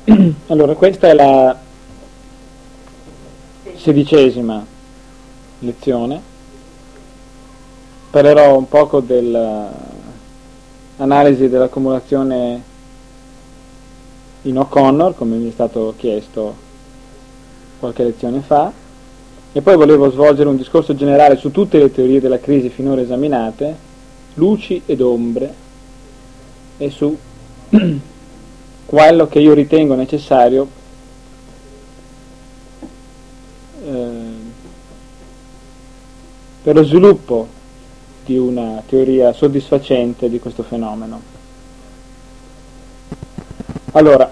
Allora, questa è la 16ª lezione. Parlerò un poco dell'analisi dell'accumulazione in O'Connor, come mi è stato chiesto qualche lezione fa, e poi volevo svolgere un discorso generale su tutte le teorie della crisi finora esaminate, luci ed ombre, e su quello che io ritengo necessario per lo sviluppo di una teoria soddisfacente di questo fenomeno. Allora,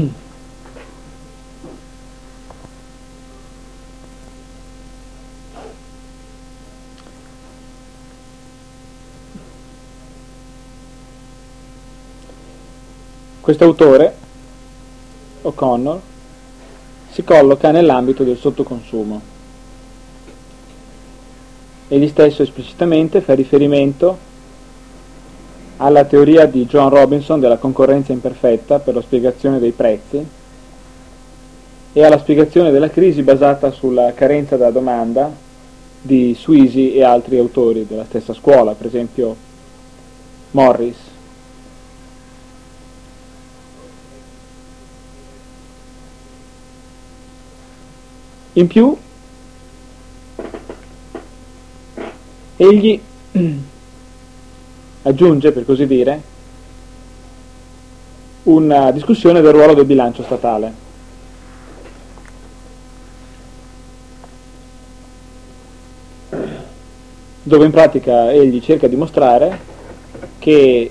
questo autore, O'Connor, si colloca nell'ambito del sottoconsumo. Egli stesso esplicitamente fa riferimento alla teoria di John Robinson della concorrenza imperfetta per la spiegazione dei prezzi e alla spiegazione della crisi basata sulla carenza della domanda di Sweezy e altri autori della stessa scuola, per esempio Morris. In più, egli aggiunge, per così dire, una discussione del ruolo del bilancio statale. Dove in pratica egli cerca di mostrare che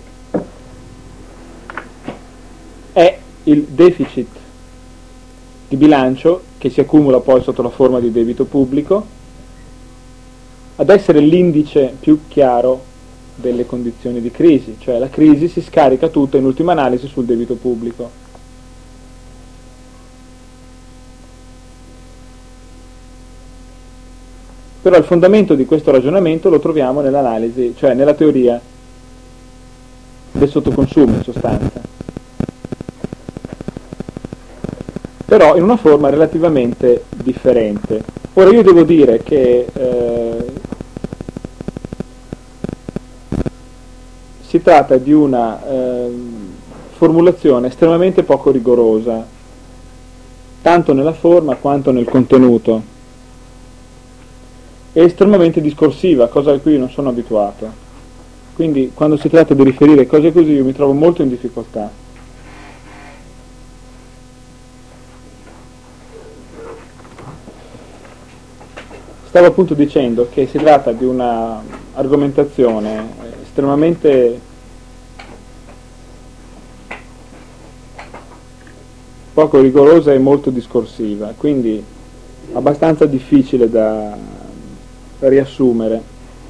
è il deficit di bilancio che si accumula poi sotto la forma di debito pubblico ad essere l'indice più chiaro delle condizioni di crisi, cioè la crisi si scarica tutta in ultima analisi sul debito pubblico. Però il fondamento di questo ragionamento lo troviamo nell'analisi, cioè nella teoria del sottoconsumo in sostanza, però in una forma relativamente differente. Ora io devo dire che si tratta di una formulazione estremamente poco rigorosa, tanto nella forma quanto nel contenuto, e estremamente discorsiva, cosa a cui non sono abituato. Quindi quando si tratta di riferire cose così io mi trovo molto in difficoltà. Stavo appunto dicendo che si tratta di una argomentazione estremamente poco rigorosa e molto discorsiva, quindi abbastanza difficile da riassumere.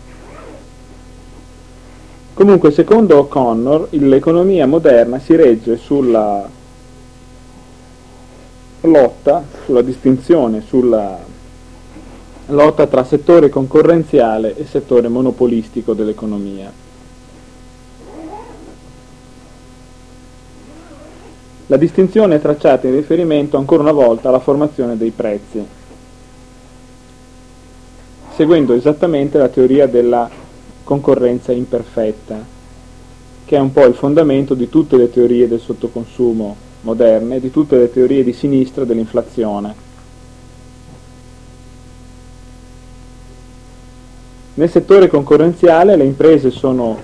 Comunque, secondo O'Connor, l'economia moderna si regge sulla lotta, sulla distinzione, sulla lotta tra settore concorrenziale e settore monopolistico dell'economia. La distinzione è tracciata in riferimento ancora una volta alla formazione dei prezzi, seguendo esattamente la teoria della concorrenza imperfetta, che è un po' il fondamento di tutte le teorie del sottoconsumo moderne e di tutte le teorie di sinistra dell'inflazione. Nel settore concorrenziale le imprese sono,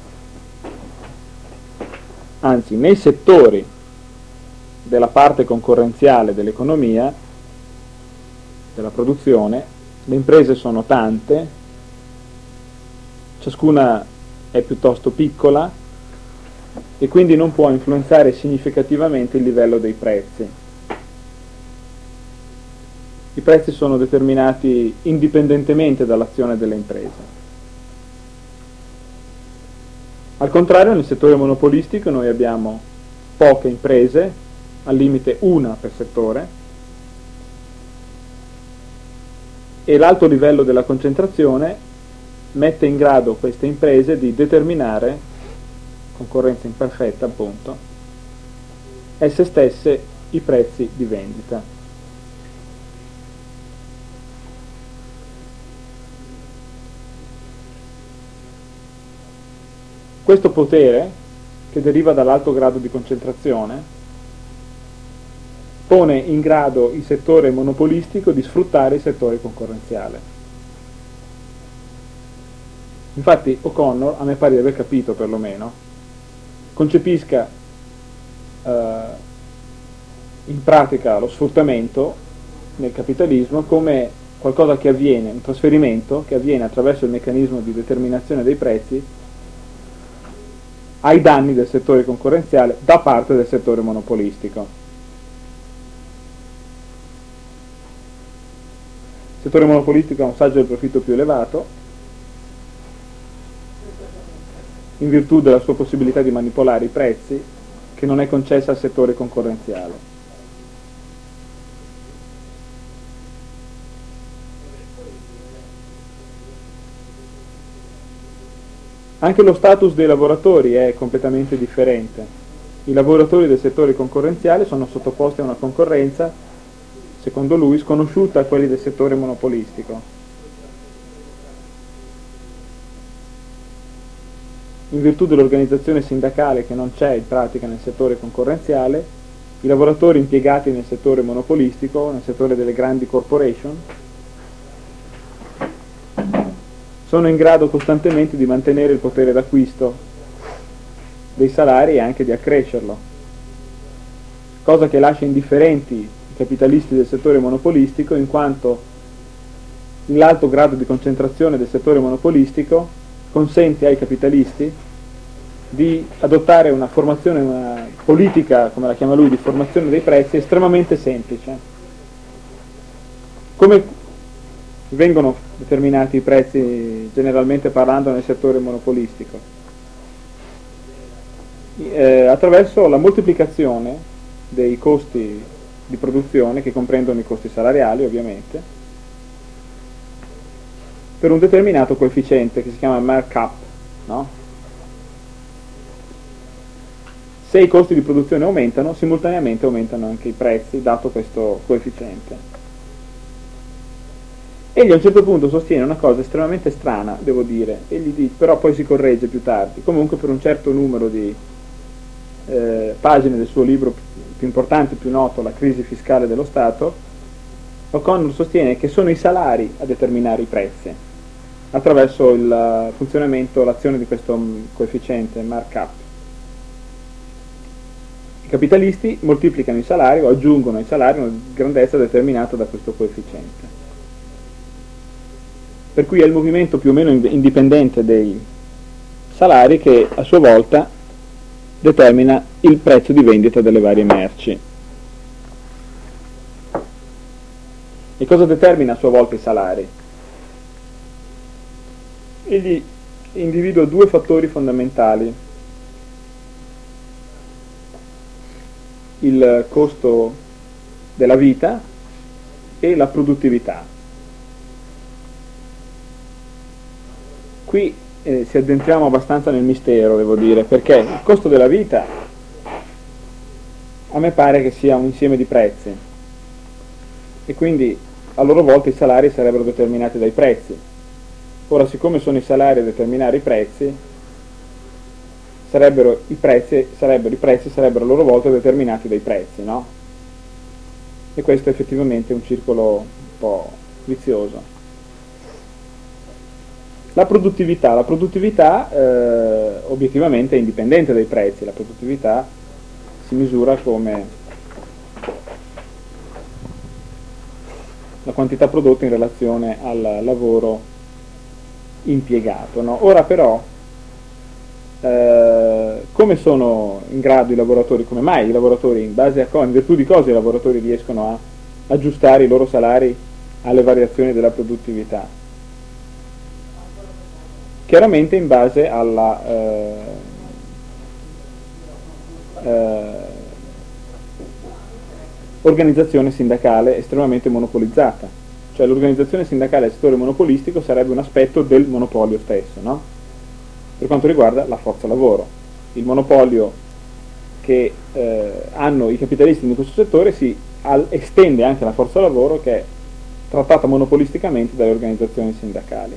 anzi nei settori della parte concorrenziale dell'economia, della produzione, le imprese sono tante, ciascuna è piuttosto piccola e quindi non può influenzare significativamente il livello dei prezzi. I prezzi sono determinati indipendentemente dall'azione delle imprese. Al contrario, nel settore monopolistico noi abbiamo poche imprese, al limite una per settore, e l'alto livello della concentrazione mette in grado queste imprese di determinare, concorrenza imperfetta appunto, esse stesse i prezzi di vendita. Questo potere, che deriva dall'alto grado di concentrazione, pone in grado il settore monopolistico di sfruttare il settore concorrenziale. Infatti O'Connor, a me pare di aver capito perlomeno, concepisca in pratica lo sfruttamento nel capitalismo come qualcosa che avviene, un trasferimento che avviene attraverso il meccanismo di determinazione dei prezzi ai danni del settore concorrenziale da parte del settore monopolistico. Il settore monopolistico ha un saggio del profitto più elevato in virtù della sua possibilità di manipolare i prezzi, che non è concessa al settore concorrenziale. Anche lo status dei lavoratori è completamente differente. I lavoratori del settore concorrenziale sono sottoposti a una concorrenza, secondo lui, sconosciuta a quelli del settore monopolistico. In virtù dell'organizzazione sindacale che non c'è in pratica nel settore concorrenziale, i lavoratori impiegati nel settore monopolistico, nel settore delle grandi corporation, sono in grado costantemente di mantenere il potere d'acquisto dei salari e anche di accrescerlo, cosa che lascia indifferenti i capitalisti del settore monopolistico, in quanto l'alto grado di concentrazione del settore monopolistico consente ai capitalisti di adottare una formazione, una politica, come la chiama lui, di formazione dei prezzi estremamente semplice. Come vengono determinati i prezzi generalmente parlando nel settore monopolistico? Attraverso la moltiplicazione dei costi di produzione, che comprendono i costi salariali ovviamente, per un determinato coefficiente che si chiama markup, no? Se i costi di produzione aumentano, simultaneamente aumentano anche i prezzi, dato questo coefficiente. Egli a un certo punto sostiene una cosa estremamente strana, devo dire, però poi si corregge più tardi. Comunque, per un certo numero di pagine del suo libro più importante, più noto, La crisi fiscale dello Stato, O'Connor sostiene che sono i salari a determinare i prezzi, attraverso il funzionamento, l'azione di questo coefficiente markup. I capitalisti moltiplicano i salari o aggiungono ai salari una grandezza determinata da questo coefficiente. Per cui è il movimento più o meno indipendente dei salari che a sua volta determina il prezzo di vendita delle varie merci. E cosa determina a sua volta i salari? Egli individua due fattori fondamentali: il costo della vita e la produttività. Qui si addentriamo abbastanza nel mistero, devo dire, perché il costo della vita a me pare che sia un insieme di prezzi e quindi a loro volta i salari sarebbero determinati dai prezzi. Ora, siccome sono i salari a determinare i prezzi sarebbero a loro volta determinati dai prezzi, no? E questo è effettivamente un circolo un po' vizioso. La produttività obiettivamente è indipendente dai prezzi. La produttività si misura come la quantità prodotta in relazione al lavoro impiegato, no? Ora però, come sono in grado i lavoratori, come mai i lavoratori, in virtù di cosa i lavoratori riescono a aggiustare i loro salari alle variazioni della produttività? Chiaramente in base alla organizzazione sindacale estremamente monopolizzata. Cioè l'organizzazione sindacale del settore monopolistico sarebbe un aspetto del monopolio stesso, no? Per quanto riguarda la forza lavoro. Il monopolio che hanno i capitalisti in questo settore si estende anche la forza lavoro che è trattata monopolisticamente dalle organizzazioni sindacali.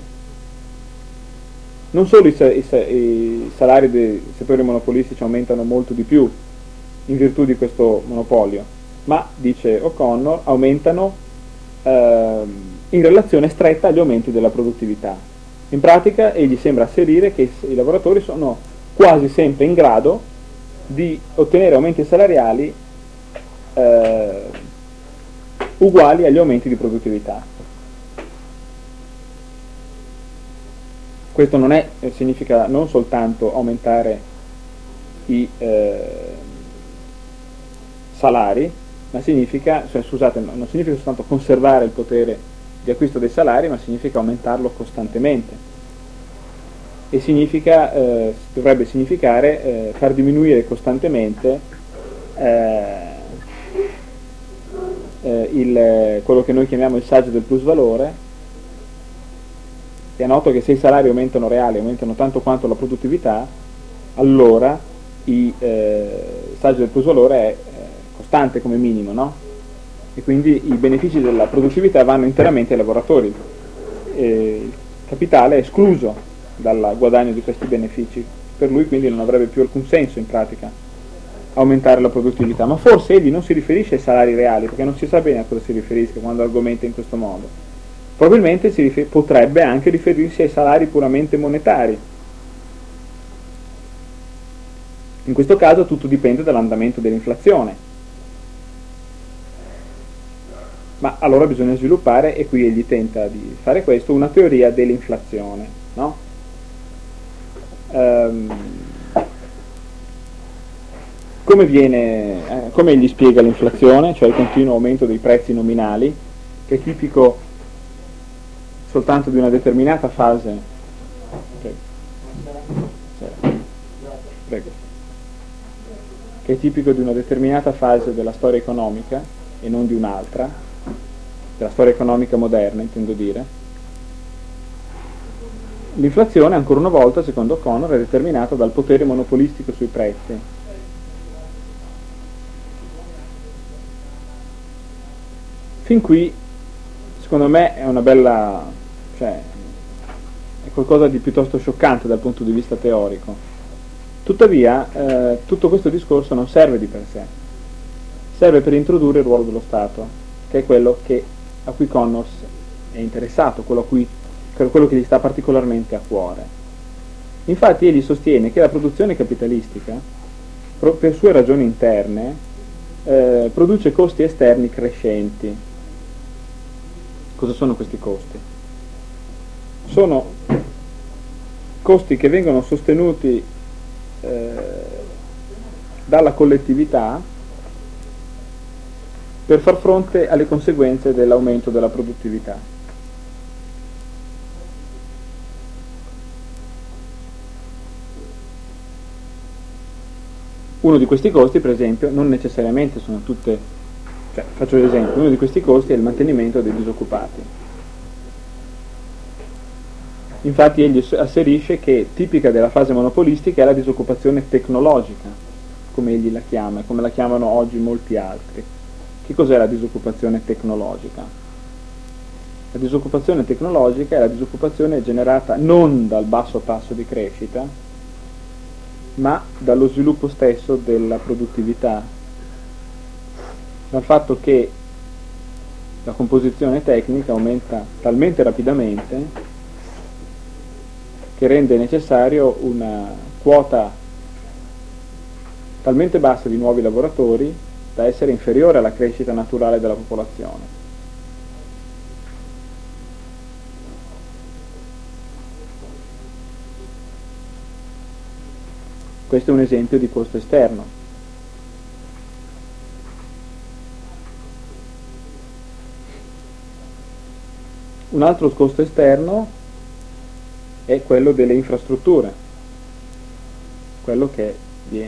Non solo i salari dei settori monopolistici aumentano molto di più in virtù di questo monopolio, ma, dice O'Connor, aumentano in relazione stretta agli aumenti della produttività. In pratica egli sembra asserire che i lavoratori sono quasi sempre in grado di ottenere aumenti salariali uguali agli aumenti di produttività. Questo non significa non soltanto aumentare i salari, ma significa, non significa soltanto conservare il potere di acquisto dei salari, ma significa aumentarlo costantemente. E dovrebbe significare far diminuire costantemente quello che noi chiamiamo il saggio del plusvalore. È noto che se i salari aumentano reali, aumentano tanto quanto la produttività, allora il saggio del plusvalore è costante come minimo, no? E quindi i benefici della produttività vanno interamente ai lavoratori. Il capitale è escluso dal guadagno di questi benefici, per lui quindi non avrebbe più alcun senso in pratica aumentare la produttività. Ma forse egli non si riferisce ai salari reali, perché non si sa bene a cosa si riferisca quando argomenta in questo modo. Probabilmente potrebbe anche riferirsi ai salari puramente monetari. In questo caso tutto dipende dall'andamento dell'inflazione. Ma allora bisogna sviluppare, e qui egli tenta di fare questo, una teoria dell'inflazione, no? Come egli spiega l'inflazione, cioè il continuo aumento dei prezzi nominali, che è tipico soltanto di una determinata fase. Prego. Che è tipico di una determinata fase della storia economica e non di un'altra, della storia economica moderna, intendo dire. L'inflazione, ancora una volta, secondo O'Connor, è determinata dal potere monopolistico sui prezzi. Fin qui, secondo me, è una bella, è qualcosa di piuttosto scioccante dal punto di vista teorico. Tuttavia, tutto questo discorso non serve di per sé, serve per introdurre il ruolo dello Stato, che è quello a cui Connors è interessato, quello che gli sta particolarmente a cuore. Infatti egli sostiene che la produzione capitalistica, per sue ragioni interne, produce costi esterni crescenti. Cosa sono questi costi? Sono costi che vengono sostenuti dalla collettività per far fronte alle conseguenze dell'aumento della produttività. Uno di questi costi, per esempio, non necessariamente sono faccio l'esempio, uno di questi costi è il mantenimento dei disoccupati. Infatti egli asserisce che tipica della fase monopolistica è la disoccupazione tecnologica, come egli la chiama, come la chiamano oggi molti altri. Che cos'è la disoccupazione tecnologica? La disoccupazione tecnologica è la disoccupazione generata non dal basso tasso di crescita, ma dallo sviluppo stesso della produttività, dal fatto che la composizione tecnica aumenta talmente rapidamente che rende necessario una quota talmente bassa di nuovi lavoratori da essere inferiore alla crescita naturale della popolazione. Questo è un esempio di costo esterno. Un altro costo esterno è quello delle infrastrutture, quello che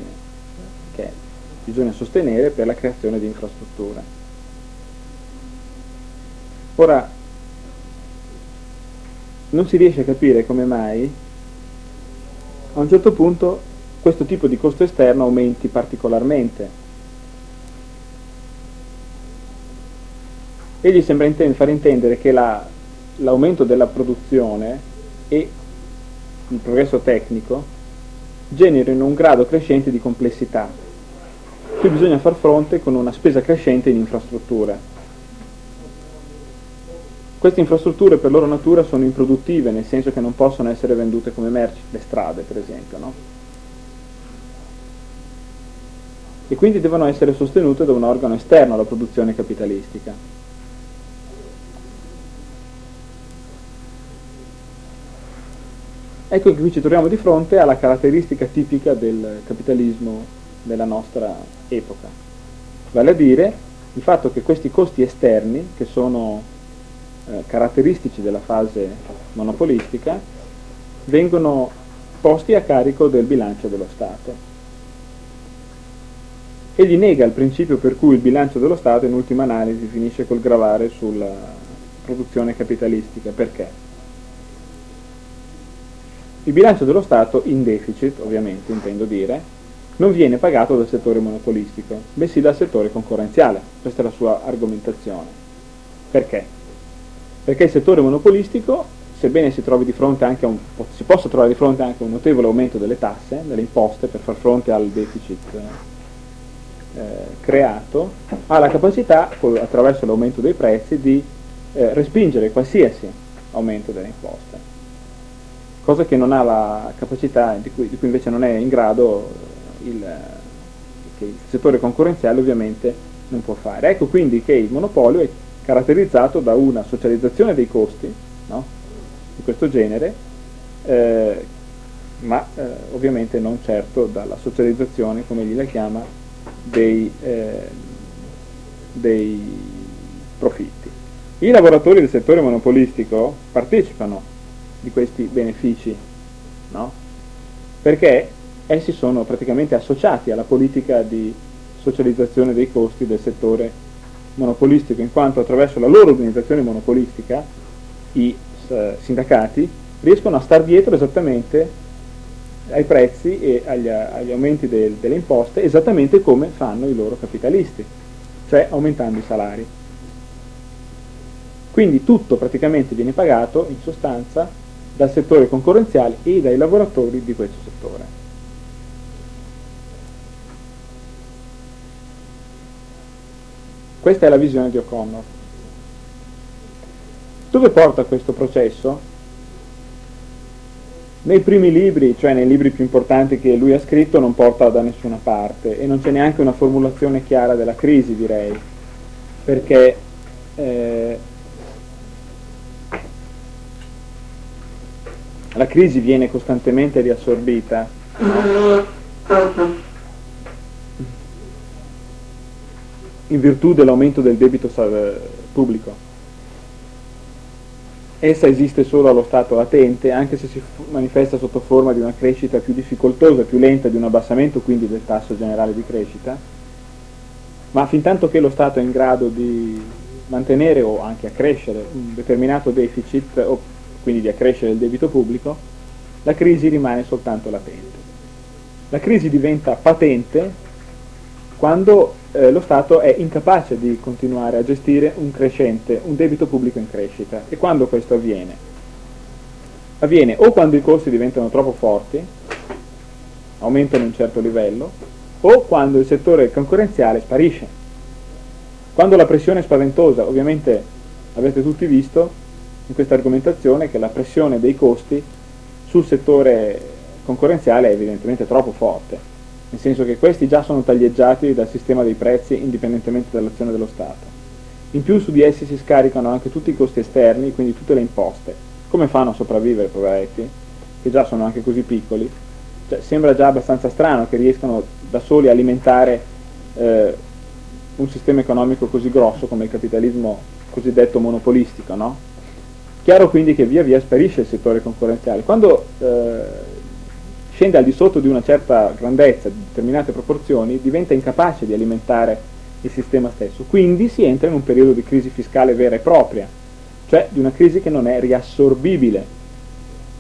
bisogna sostenere per la creazione di infrastrutture. Ora, non si riesce a capire come mai a un certo punto questo tipo di costo esterno aumenti particolarmente. Egli sembra far intendere che l'aumento della produzione e il progresso tecnico generino un grado crescente di complessità, cui bisogna far fronte con una spesa crescente in infrastrutture. Queste infrastrutture per loro natura sono improduttive, nel senso che non possono essere vendute come merci, le strade per esempio, no? E quindi devono essere sostenute da un organo esterno alla produzione capitalistica. Ecco che qui ci troviamo di fronte alla caratteristica tipica del capitalismo della nostra epoca, vale a dire il fatto che questi costi esterni, che sono caratteristici della fase monopolistica, vengono posti a carico del bilancio dello Stato. Egli nega il principio per cui il bilancio dello Stato in ultima analisi finisce col gravare sulla produzione capitalistica. Perché? Il bilancio dello Stato in deficit, ovviamente intendo dire, non viene pagato dal settore monopolistico, bensì dal settore concorrenziale. Questa è la sua argomentazione. Perché? Perché il settore monopolistico, sebbene si possa trovare di fronte anche a un notevole aumento delle tasse, delle imposte per far fronte al deficit creato, ha la capacità, attraverso l'aumento dei prezzi, di respingere qualsiasi aumento delle imposte, cosa che non ha la capacità, di cui invece non è in grado che il settore concorrenziale ovviamente non può fare. Ecco quindi che il monopolio è caratterizzato da una socializzazione dei costi, no? Di questo genere, ma ovviamente non certo dalla socializzazione, come egli la chiama, dei profitti. I lavoratori del settore monopolistico partecipano di questi benefici, no? Perché essi sono praticamente associati alla politica di socializzazione dei costi del settore monopolistico, in quanto attraverso la loro organizzazione monopolistica i sindacati riescono a star dietro esattamente ai prezzi e agli aumenti delle imposte, esattamente come fanno i loro capitalisti, cioè aumentando i salari. Quindi tutto praticamente viene pagato in sostanza dal settore concorrenziale e dai lavoratori di questo settore. Questa è la visione di O'Connor. Dove porta questo processo? Nei primi libri, cioè nei libri più importanti che lui ha scritto, non porta da nessuna parte, e non c'è neanche una formulazione chiara della crisi, direi, perché la crisi viene costantemente riassorbita, in virtù dell'aumento del debito pubblico. Essa esiste solo allo stato latente, anche se si manifesta sotto forma di una crescita più difficoltosa, più lenta, di un abbassamento quindi del tasso generale di crescita, ma fintanto che lo Stato è in grado di mantenere o anche accrescere un determinato deficit, o quindi di accrescere il debito pubblico, la crisi rimane soltanto latente. La crisi diventa patente quando lo Stato è incapace di continuare a gestire un debito pubblico in crescita. E quando questo avviene? Avviene o quando i costi diventano troppo forti, aumentano un certo livello, o quando il settore concorrenziale sparisce. Quando la pressione è spaventosa, ovviamente avete tutti visto in questa argomentazione che la pressione dei costi sul settore concorrenziale è evidentemente troppo forte, nel senso che questi già sono taglieggiati dal sistema dei prezzi indipendentemente dall'azione dello Stato. In più su di essi si scaricano anche tutti i costi esterni, quindi tutte le imposte. Come fanno a sopravvivere, poveretti, che già sono anche così piccoli? Cioè, sembra già abbastanza strano che riescano da soli a alimentare un sistema economico così grosso come il capitalismo cosiddetto monopolistico, no? Chiaro quindi che via via sparisce il settore concorrenziale. Quando scende al di sotto di una certa grandezza, di determinate proporzioni, diventa incapace di alimentare il sistema stesso. Quindi si entra in un periodo di crisi fiscale vera e propria, cioè di una crisi che non è riassorbibile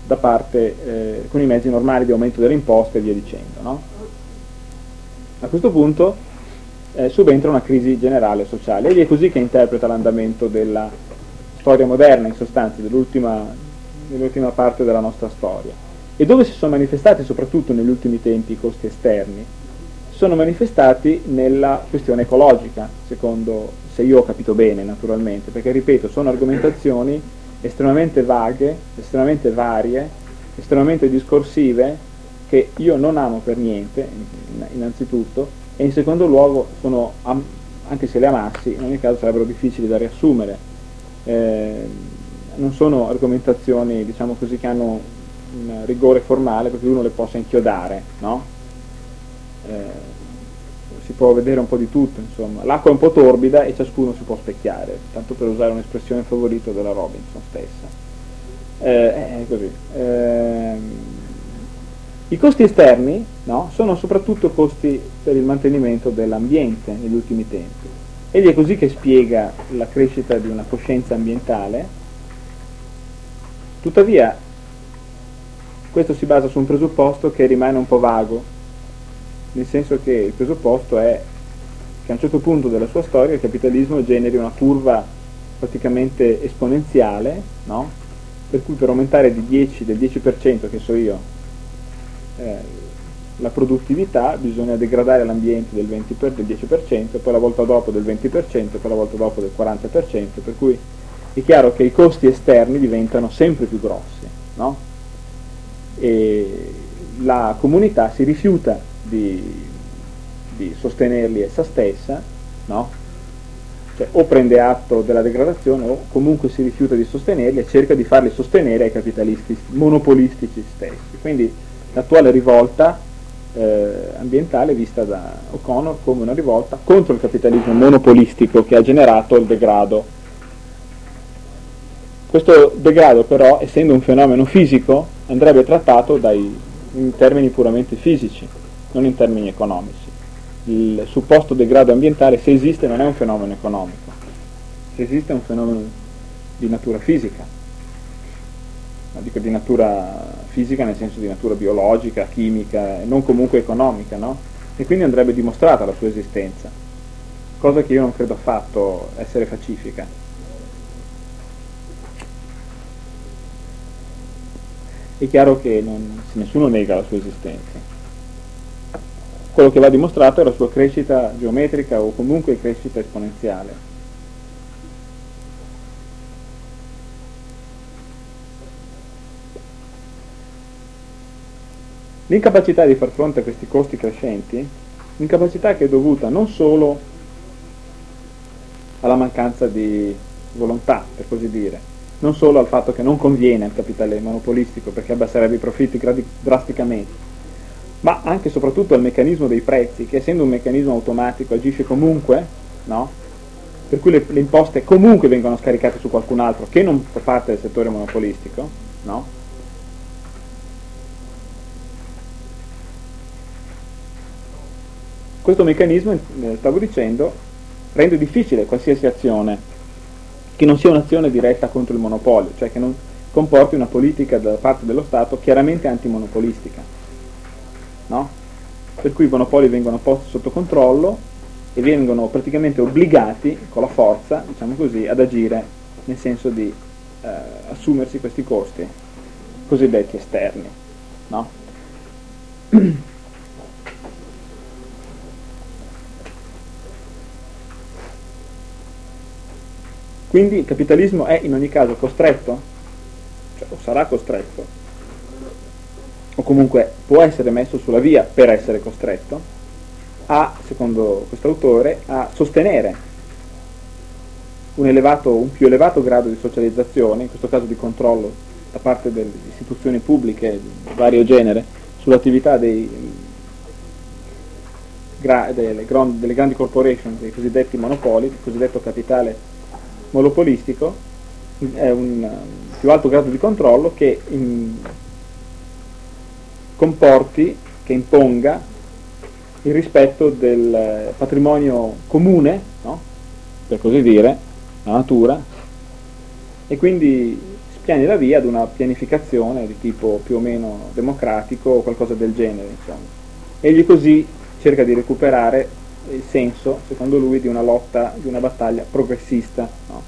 da parte, con i mezzi normali di aumento delle imposte e via dicendo, no? A questo punto subentra una crisi generale sociale, ed è così che interpreta l'andamento della storia moderna, in sostanza, dell'ultima parte della nostra storia. E dove si sono manifestati soprattutto negli ultimi tempi i costi esterni? Sono manifestati nella questione ecologica, secondo, se io ho capito bene naturalmente, perché ripeto, sono argomentazioni estremamente vaghe, estremamente varie, estremamente discorsive, che io non amo per niente, innanzitutto, e in secondo luogo sono, anche se le amassi, in ogni caso sarebbero difficili da riassumere. Non sono argomentazioni, diciamo così, che hanno un rigore formale perché uno le possa inchiodare, no? Si può vedere un po' di tutto, insomma. L'acqua è un po' torbida e ciascuno si può specchiare, tanto per usare un'espressione favorita della Robinson stessa. È così. I costi esterni, no, sono soprattutto costi per il mantenimento dell'ambiente negli ultimi tempi. Ed è così che spiega la crescita di una coscienza ambientale. Tuttavia, questo si basa su un presupposto che rimane un po' vago, nel senso che il presupposto è che a un certo punto della sua storia il capitalismo generi una curva praticamente esponenziale, no? Per cui per aumentare del 10%, che so io, la produttività bisogna degradare l'ambiente del 10%, poi la volta dopo del 20%, poi la volta dopo del 40%, per cui è chiaro che i costi esterni diventano sempre più grossi, no? E la comunità si rifiuta di sostenerli essa stessa, no? Cioè, o prende atto della degradazione o comunque si rifiuta di sostenerli e cerca di farli sostenere ai capitalisti monopolistici stessi. Quindi l'attuale rivolta ambientale è vista da O'Connor come una rivolta contro il capitalismo monopolistico che ha generato il degrado. Questo degrado però, essendo un fenomeno fisico, andrebbe trattato in termini puramente fisici, non in termini economici. Il supposto degrado ambientale, se esiste, non è un fenomeno economico, se esiste è un fenomeno di natura fisica, ma dico di natura fisica nel senso di natura biologica, chimica, e non comunque economica, no? E quindi andrebbe dimostrata la sua esistenza, cosa che io non credo affatto essere pacifica. È chiaro che nessuno nega la sua esistenza. Quello che va dimostrato è la sua crescita geometrica o comunque crescita esponenziale. L'incapacità di far fronte a questi costi crescenti, incapacità che è dovuta non solo alla mancanza di volontà, per così dire, non solo al fatto che non conviene al capitale monopolistico perché abbasserebbe i profitti drasticamente, ma anche e soprattutto al meccanismo dei prezzi, che essendo un meccanismo automatico agisce comunque, no? Per cui le imposte comunque vengono scaricate su qualcun altro che non fa parte del settore monopolistico, no? Questo meccanismo, stavo dicendo, rende difficile qualsiasi azione che non sia un'azione diretta contro il monopolio, cioè che non comporti una politica da parte dello Stato chiaramente antimonopolistica, no? Per cui i monopoli vengono posti sotto controllo e vengono praticamente obbligati con la forza, diciamo così, ad agire nel senso di assumersi questi costi cosiddetti esterni, no? Quindi il capitalismo è in ogni caso costretto, cioè o sarà costretto, o comunque può essere messo sulla via per essere costretto, secondo questo autore, a sostenere un più elevato grado di socializzazione, in questo caso di controllo da parte delle istituzioni pubbliche di vario genere, sull'attività delle grandi corporation, dei cosiddetti monopoli, del cosiddetto capitale monopolistico, è un più alto grado di controllo che comporti, che imponga il rispetto del patrimonio comune, no? Per così dire, la natura, e quindi piani la via ad una pianificazione di tipo più o meno democratico o qualcosa del genere, insomma. Egli così cerca di recuperare il senso, secondo lui, di una lotta, di una battaglia progressista, no?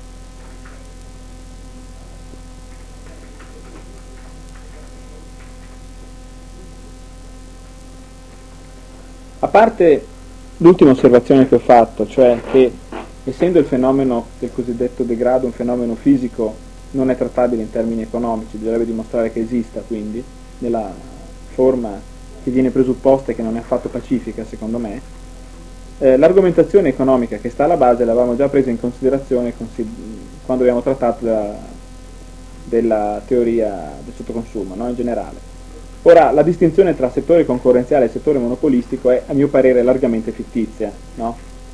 A parte l'ultima osservazione che ho fatto, cioè che essendo il fenomeno del cosiddetto degrado un fenomeno fisico non è trattabile in termini economici, bisognerebbe dimostrare che esista, quindi nella forma che viene presupposta e che non è affatto pacifica, secondo me, l'argomentazione economica che sta alla base l'avevamo già presa in considerazione quando abbiamo trattato della teoria del sottoconsumo, no? In generale. Ora, la distinzione tra settore concorrenziale e settore monopolistico è, a mio parere, largamente fittizia, no?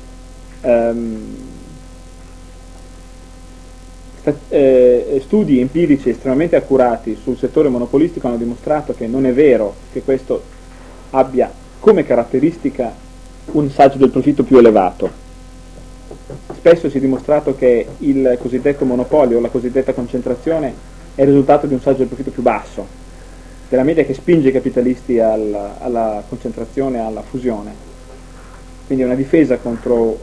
Studi empirici estremamente accurati sul settore monopolistico hanno dimostrato che non è vero che questo abbia come caratteristica un saggio del profitto più elevato. Spesso si è dimostrato che il cosiddetto monopolio o la cosiddetta concentrazione è il risultato di un saggio del profitto più basso, della media che spinge i capitalisti alla concentrazione, alla fusione. Quindi è una difesa contro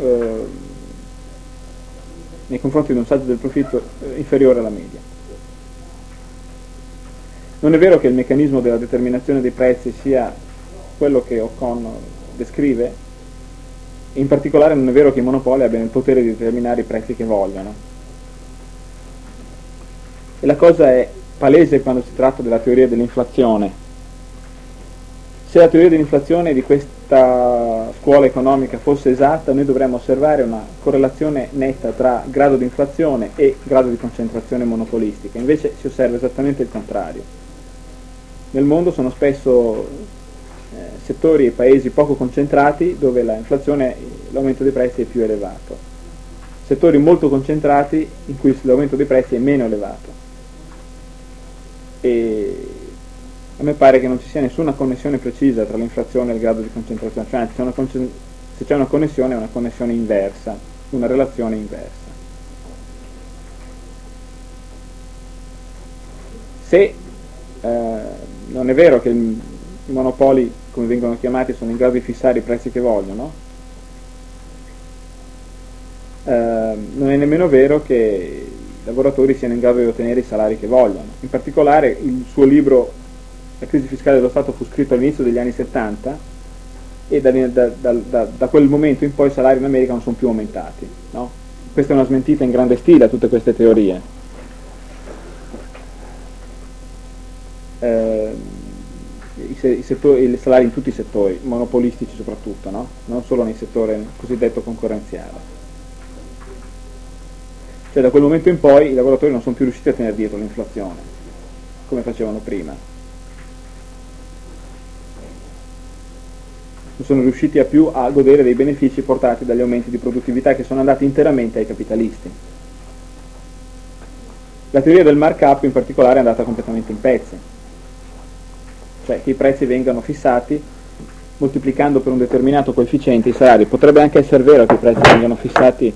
nei confronti di un saggio del profitto inferiore alla media. Non è vero che il meccanismo della determinazione dei prezzi sia quello che O'Connor descrive, e in particolare non è vero che i monopoli abbiano il potere di determinare i prezzi che vogliono. E la cosa è palese quando si tratta della teoria dell'inflazione. Se la teoria dell'inflazione di questa scuola economica fosse esatta, noi dovremmo osservare una correlazione netta tra grado di inflazione e grado di concentrazione monopolistica. Invece si osserva esattamente il contrario. Nel mondo sono spesso settori e paesi poco concentrati dove l'inflazione, l'aumento dei prezzi è più elevato. Settori molto concentrati in cui l'aumento dei prezzi è meno elevato. E a me pare che non ci sia nessuna connessione precisa tra l'inflazione e il grado di concentrazione, cioè se c'è una connessione è una connessione inversa, una relazione inversa. Se non è vero che i monopoli, come vengono chiamati, sono in grado di fissare i prezzi che vogliono, non è nemmeno vero che i lavoratori siano in grado di ottenere i salari che vogliono. In particolare il suo libro La crisi fiscale dello Stato fu scritto all'inizio degli anni 70 e da quel momento in poi i salari in America non sono più aumentati, no? Questa è una smentita in grande stile a tutte queste teorie. I salari in tutti i settori, monopolistici soprattutto, no? Non solo nel settore cosiddetto concorrenziale. Cioè da quel momento in poi i lavoratori non sono più riusciti a tenere dietro l'inflazione, come facevano prima. Non sono riusciti più a godere dei benefici portati dagli aumenti di produttività che sono andati interamente ai capitalisti. La teoria del markup in particolare è andata completamente in pezzi, cioè che i prezzi vengano fissati moltiplicando per un determinato coefficiente i salari. Potrebbe anche essere vero che i prezzi vengano fissati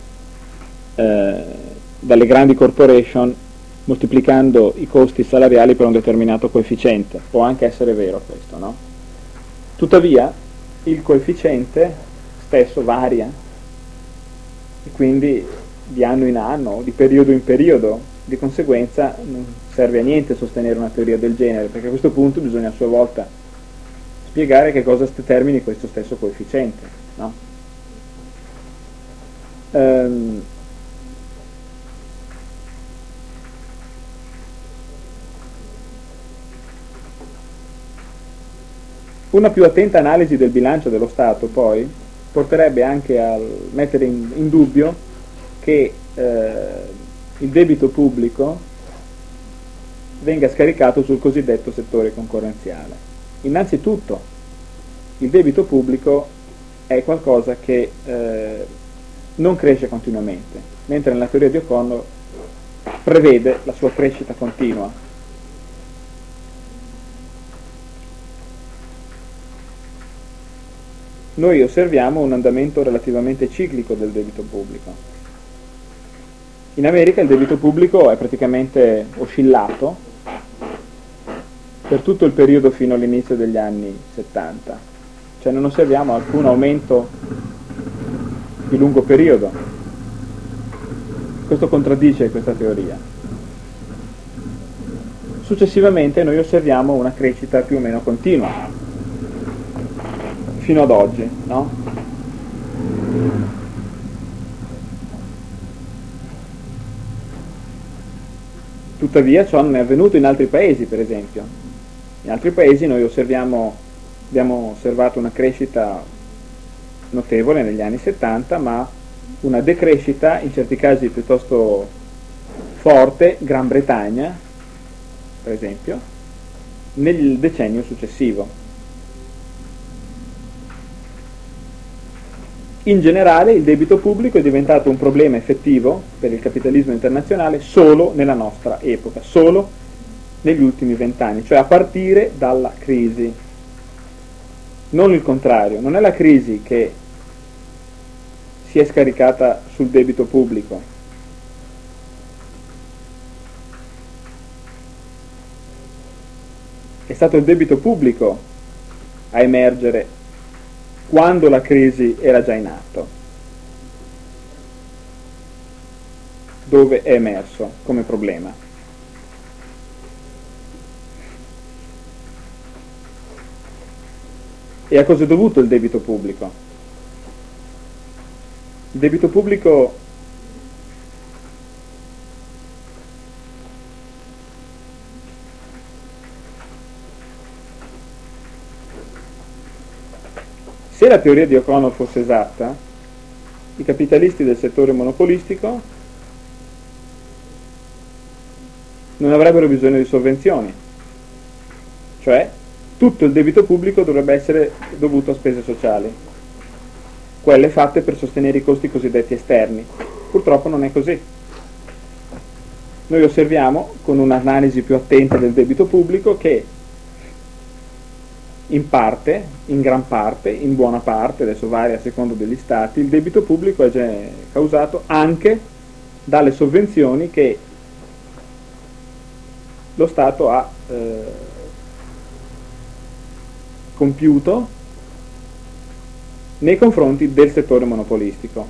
dalle grandi corporation moltiplicando i costi salariali per un determinato coefficiente, può anche essere vero questo, no? Tuttavia il coefficiente stesso varia e quindi di anno in anno, di periodo in periodo, di conseguenza non serve a niente sostenere una teoria del genere, perché a questo punto bisogna a sua volta spiegare che cosa determini questo stesso coefficiente, no? Una più attenta analisi del bilancio dello Stato poi porterebbe anche a mettere in dubbio che il debito pubblico venga scaricato sul cosiddetto settore concorrenziale. Innanzitutto il debito pubblico è qualcosa che non cresce continuamente, mentre nella teoria di O'Connor prevede la sua crescita continua. Noi osserviamo un andamento relativamente ciclico del debito pubblico. In America il debito pubblico è praticamente oscillato per tutto il periodo fino all'inizio degli anni 70, cioè non osserviamo alcun aumento di lungo periodo. Questo contraddice questa teoria. Successivamente noi osserviamo una crescita più o meno continua, fino ad oggi, no? Tuttavia ciò non è avvenuto in altri paesi, per esempio. In altri paesi noi abbiamo osservato una crescita notevole negli anni 70, ma una decrescita in certi casi piuttosto forte, Gran Bretagna, per esempio, nel decennio successivo. In generale il debito pubblico è diventato un problema effettivo per il capitalismo internazionale solo nella nostra epoca, solo negli ultimi 20 anni, cioè a partire dalla crisi. Non il contrario, non è la crisi che si è scaricata sul debito pubblico. È stato il debito pubblico a emergere quando la crisi era già in atto, dove è emerso come problema. E a cosa è dovuto il debito pubblico? Il debito pubblico se la teoria di O'Connor fosse esatta, i capitalisti del settore monopolistico non avrebbero bisogno di sovvenzioni, cioè tutto il debito pubblico dovrebbe essere dovuto a spese sociali, quelle fatte per sostenere i costi cosiddetti esterni. Purtroppo non è così. Noi osserviamo con un'analisi più attenta del debito pubblico che in parte, in gran parte, in buona parte, adesso varia a secondo degli stati, il debito pubblico è già causato anche dalle sovvenzioni che lo Stato ha compiuto nei confronti del settore monopolistico.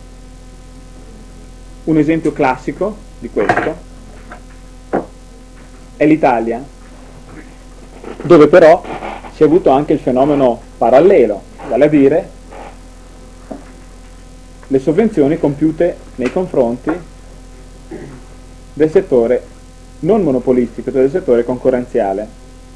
Un esempio classico di questo è l'Italia, dove però si è avuto anche il fenomeno parallelo, vale a dire le sovvenzioni compiute nei confronti del settore non monopolistico, cioè del settore concorrenziale.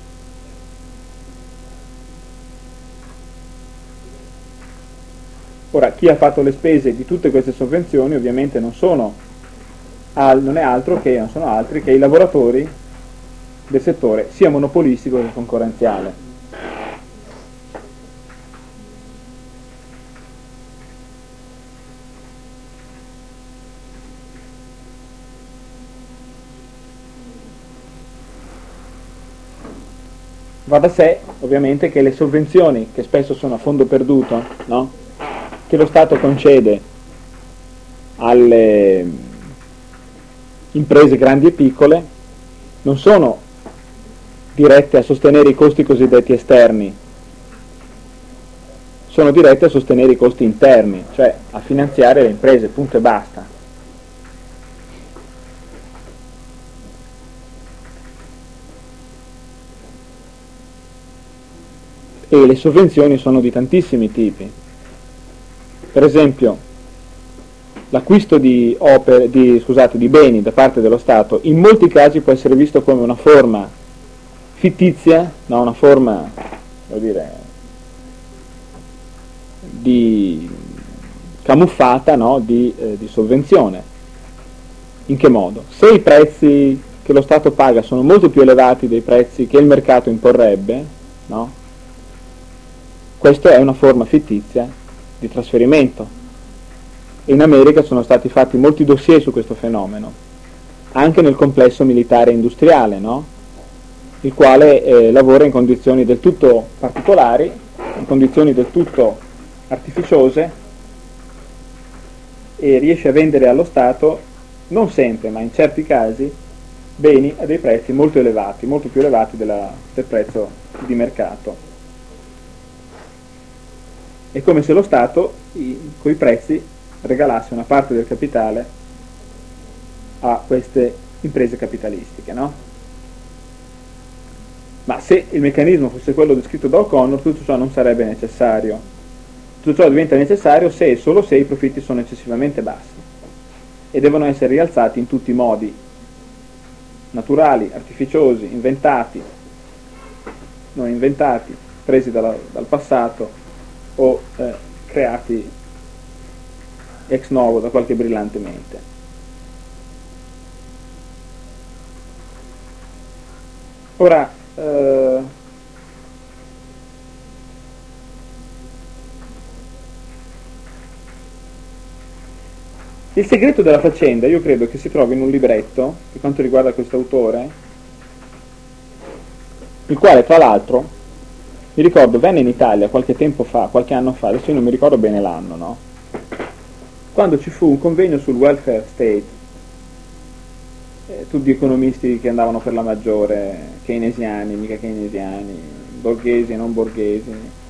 Ora, chi ha fatto le spese di tutte queste sovvenzioni ovviamente non sono altri che i lavoratori del settore sia monopolistico che concorrenziale. Va da sé, ovviamente, che le sovvenzioni, che spesso sono a fondo perduto, no? Che lo Stato concede alle imprese grandi e piccole, non sono dirette a sostenere i costi cosiddetti esterni, sono dirette a sostenere i costi interni, cioè a finanziare le imprese, punto e basta. E le sovvenzioni sono di tantissimi tipi. Per esempio, l'acquisto di beni da parte dello Stato in molti casi può essere visto come una forma fittizia, no, una forma, di camuffata, no, di sovvenzione. In che modo? Se i prezzi che lo Stato paga sono molto più elevati dei prezzi che il mercato imporrebbe, no? Questa è una forma fittizia di trasferimento. In America sono stati fatti molti dossier su questo fenomeno, anche nel complesso militare industriale, no? Il quale lavora in condizioni del tutto particolari, in condizioni del tutto artificiose, e riesce a vendere allo Stato non sempre, ma in certi casi, beni a dei prezzi molto elevati, molto più elevati del prezzo di mercato. È come se lo Stato, con i prezzi, regalasse una parte del capitale a queste imprese capitalistiche, no? Ma se il meccanismo fosse quello descritto da O'Connor, tutto ciò non sarebbe necessario. Tutto ciò diventa necessario se e solo se i profitti sono eccessivamente bassi e devono essere rialzati in tutti i modi, naturali, artificiosi, inventati, non inventati, presi dal passato o creati ex novo da qualche brillante mente. Ora, il segreto della faccenda io credo che si trovi in un libretto per quanto riguarda questo autore, il quale tra l'altro mi ricordo venne in Italia qualche tempo fa, qualche anno fa, adesso io non mi ricordo bene l'anno, no? Quando ci fu un convegno sul welfare state, tutti economisti che andavano per la maggiore, keynesiani, mica keynesiani, borghesi e non borghesi,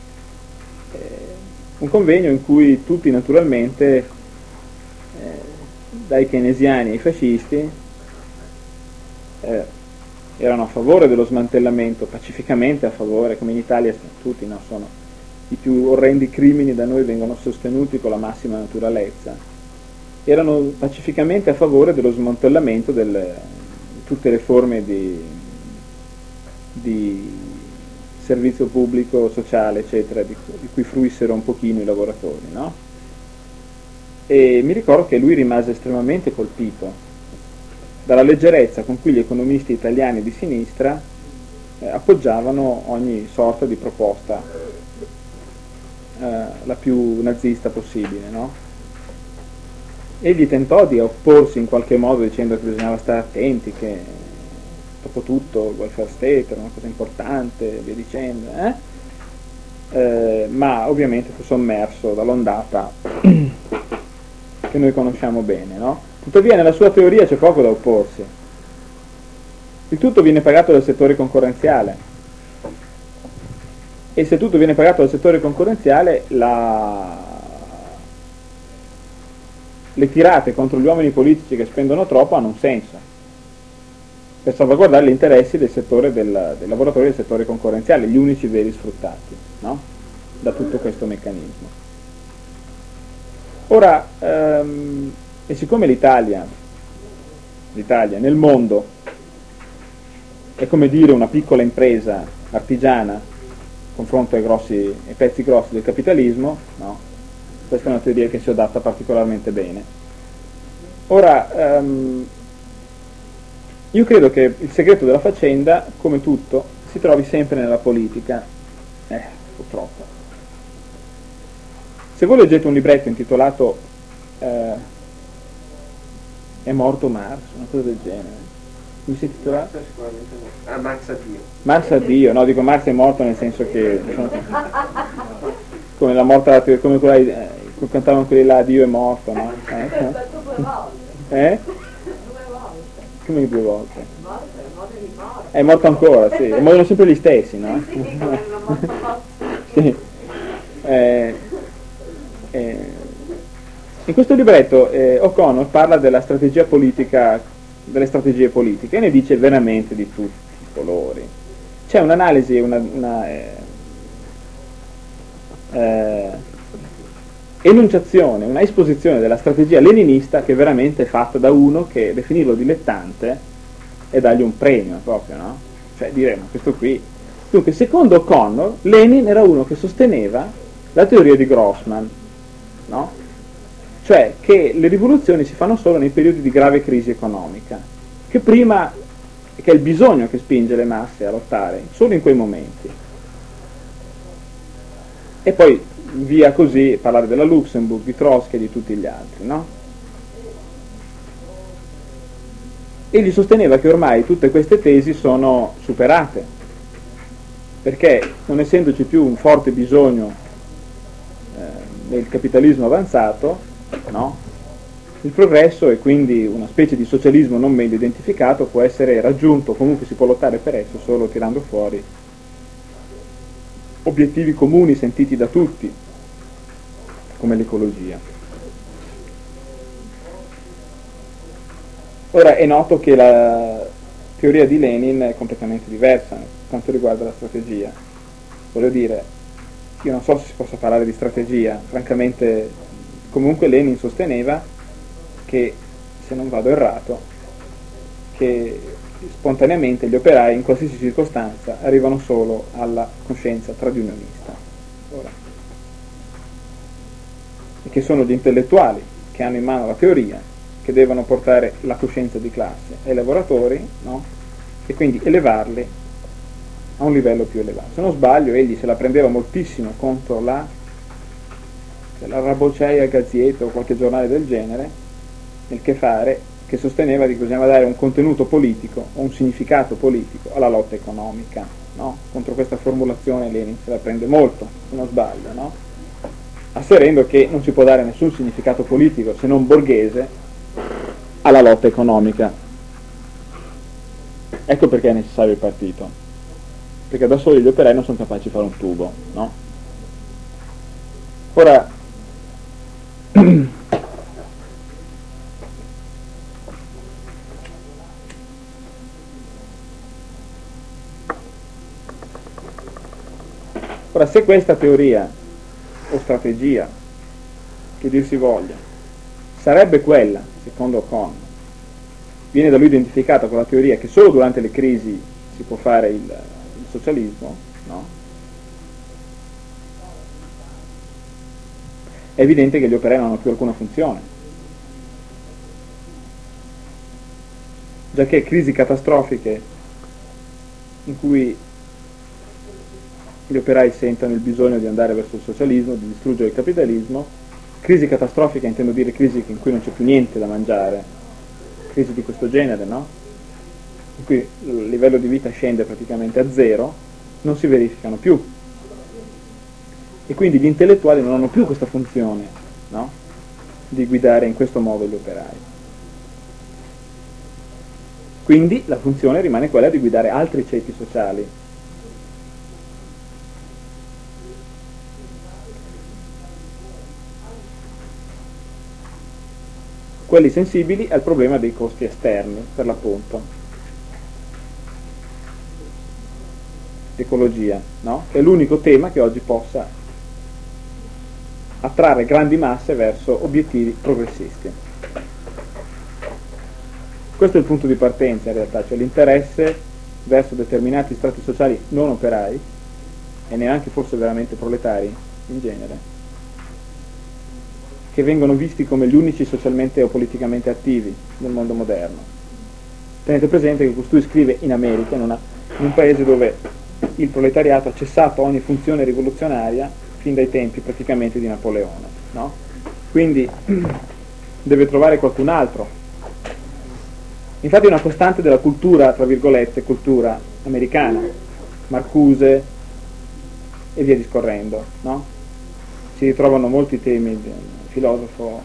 un convegno in cui tutti naturalmente, dai keynesiani ai fascisti, erano a favore dello smantellamento, pacificamente a favore, come in Italia tutti, no, sono i più orrendi crimini da noi vengono sostenuti con la massima naturalezza, erano pacificamente a favore dello smantellamento di tutte le forme di servizio pubblico, sociale, eccetera, di cui fruissero un pochino i lavoratori, no? E mi ricordo che lui rimase estremamente colpito dalla leggerezza con cui gli economisti italiani di sinistra appoggiavano ogni sorta di proposta la più nazista possibile, no? Egli tentò di opporsi in qualche modo dicendo che bisognava stare attenti, che dopo tutto il welfare state era una cosa importante, via dicendo, ma ovviamente fu sommerso dall'ondata che noi conosciamo bene, no? Tuttavia nella sua teoria c'è poco da opporsi. Il tutto viene pagato dal settore concorrenziale e se tutto viene pagato dal settore concorrenziale le tirate contro gli uomini politici che spendono troppo hanno un senso per salvaguardare gli interessi del settore dei lavoratori del settore concorrenziale, gli unici veri sfruttati, no? Da tutto questo meccanismo. Ora, e siccome l'Italia nel mondo è come dire una piccola impresa artigiana confronto ai pezzi grossi del capitalismo, no? Questa è una teoria che si adatta particolarmente bene. Ora, io credo che il segreto della faccenda, come tutto, si trovi sempre nella politica, purtroppo. Se voi leggete un libretto intitolato È morto Marx, una cosa del genere, come si intitola? Marx addio. Marx addio, no, dico Marx è morto nel senso che come la morta, come quella cantavano quelli là, Dio è morto, no? Come 2 volte? È morto ancora, sì, muoiono sempre gli stessi, no? Sì. In questo libretto O'Connor parla delle strategie politiche e ne dice veramente di tutti i colori. C'è un'analisi, una enunciazione, una esposizione della strategia leninista che è veramente fatta da uno che definirlo dilettante è dargli un premio proprio, no? Cioè dire, ma questo qui. Dunque, secondo O'Connor, Lenin era uno che sosteneva la teoria di Grossman, no? Cioè che le rivoluzioni si fanno solo nei periodi di grave crisi economica, che è il bisogno che spinge le masse a lottare, solo in quei momenti. E poi via così parlare della Luxemburg, di Trotsky e di tutti gli altri, no? Egli sosteneva che ormai tutte queste tesi sono superate, perché non essendoci più un forte bisogno nel capitalismo avanzato, no? Il progresso, e quindi una specie di socialismo non meglio identificato, può essere raggiunto, comunque si può lottare per esso, solo tirando fuori obiettivi comuni sentiti da tutti, come l'ecologia. Ora è noto che la teoria di Lenin è completamente diversa per quanto riguarda la strategia. Voglio dire, io non so se si possa parlare di strategia, francamente, comunque Lenin sosteneva che, se non vado errato, che spontaneamente gli operai in qualsiasi circostanza arrivano solo alla coscienza tradiunionista. Ora, e che sono gli intellettuali che hanno in mano la teoria che devono portare la coscienza di classe ai lavoratori, no? E quindi elevarli a un livello più elevato. Se non sbaglio, egli se la prendeva moltissimo contro la Raboceia Gazzetta o qualche giornale del genere, nel che fare, che sosteneva che bisognava dare un contenuto politico o un significato politico alla lotta economica, no? Contro questa formulazione Lenin se la prende molto, se non sbaglio, no? Asserendo che non si può dare nessun significato politico, se non borghese, alla lotta economica. Ecco perché è necessario il partito, perché da soli gli operai non sono capaci di fare un tubo, no? Ora, se questa teoria o strategia, che dir si voglia, sarebbe quella, secondo O'Connor, viene da lui identificata con la teoria che solo durante le crisi si può fare il socialismo, no? È evidente che gli operai non hanno più alcuna funzione, giacché crisi catastrofiche in cui gli operai sentono il bisogno di andare verso il socialismo, di distruggere il capitalismo, crisi catastrofiche intendo dire crisi in cui non c'è più niente da mangiare, crisi di questo genere, no? In cui il livello di vita scende praticamente a zero, non si verificano più. E quindi gli intellettuali non hanno più questa funzione, no? Di guidare in questo modo gli operai. Quindi la funzione rimane quella di guidare altri ceti sociali. Quelli sensibili al problema dei costi esterni, per l'appunto. Ecologia, no? Che è l'unico tema che oggi possa attrarre grandi masse verso obiettivi progressisti. Questo è il punto di partenza in realtà, cioè l'interesse verso determinati strati sociali non operai e neanche forse veramente proletari in genere, che vengono visti come gli unici socialmente o politicamente attivi nel mondo moderno. Tenete presente che costui scrive in America, in un paese dove il proletariato ha cessato ogni funzione rivoluzionaria fin dai tempi praticamente di Napoleone, no? Quindi deve trovare qualcun altro. Infatti è una costante della cultura, tra virgolette, cultura americana, Marcuse e via discorrendo, no? Si ritrovano molti temi del filosofo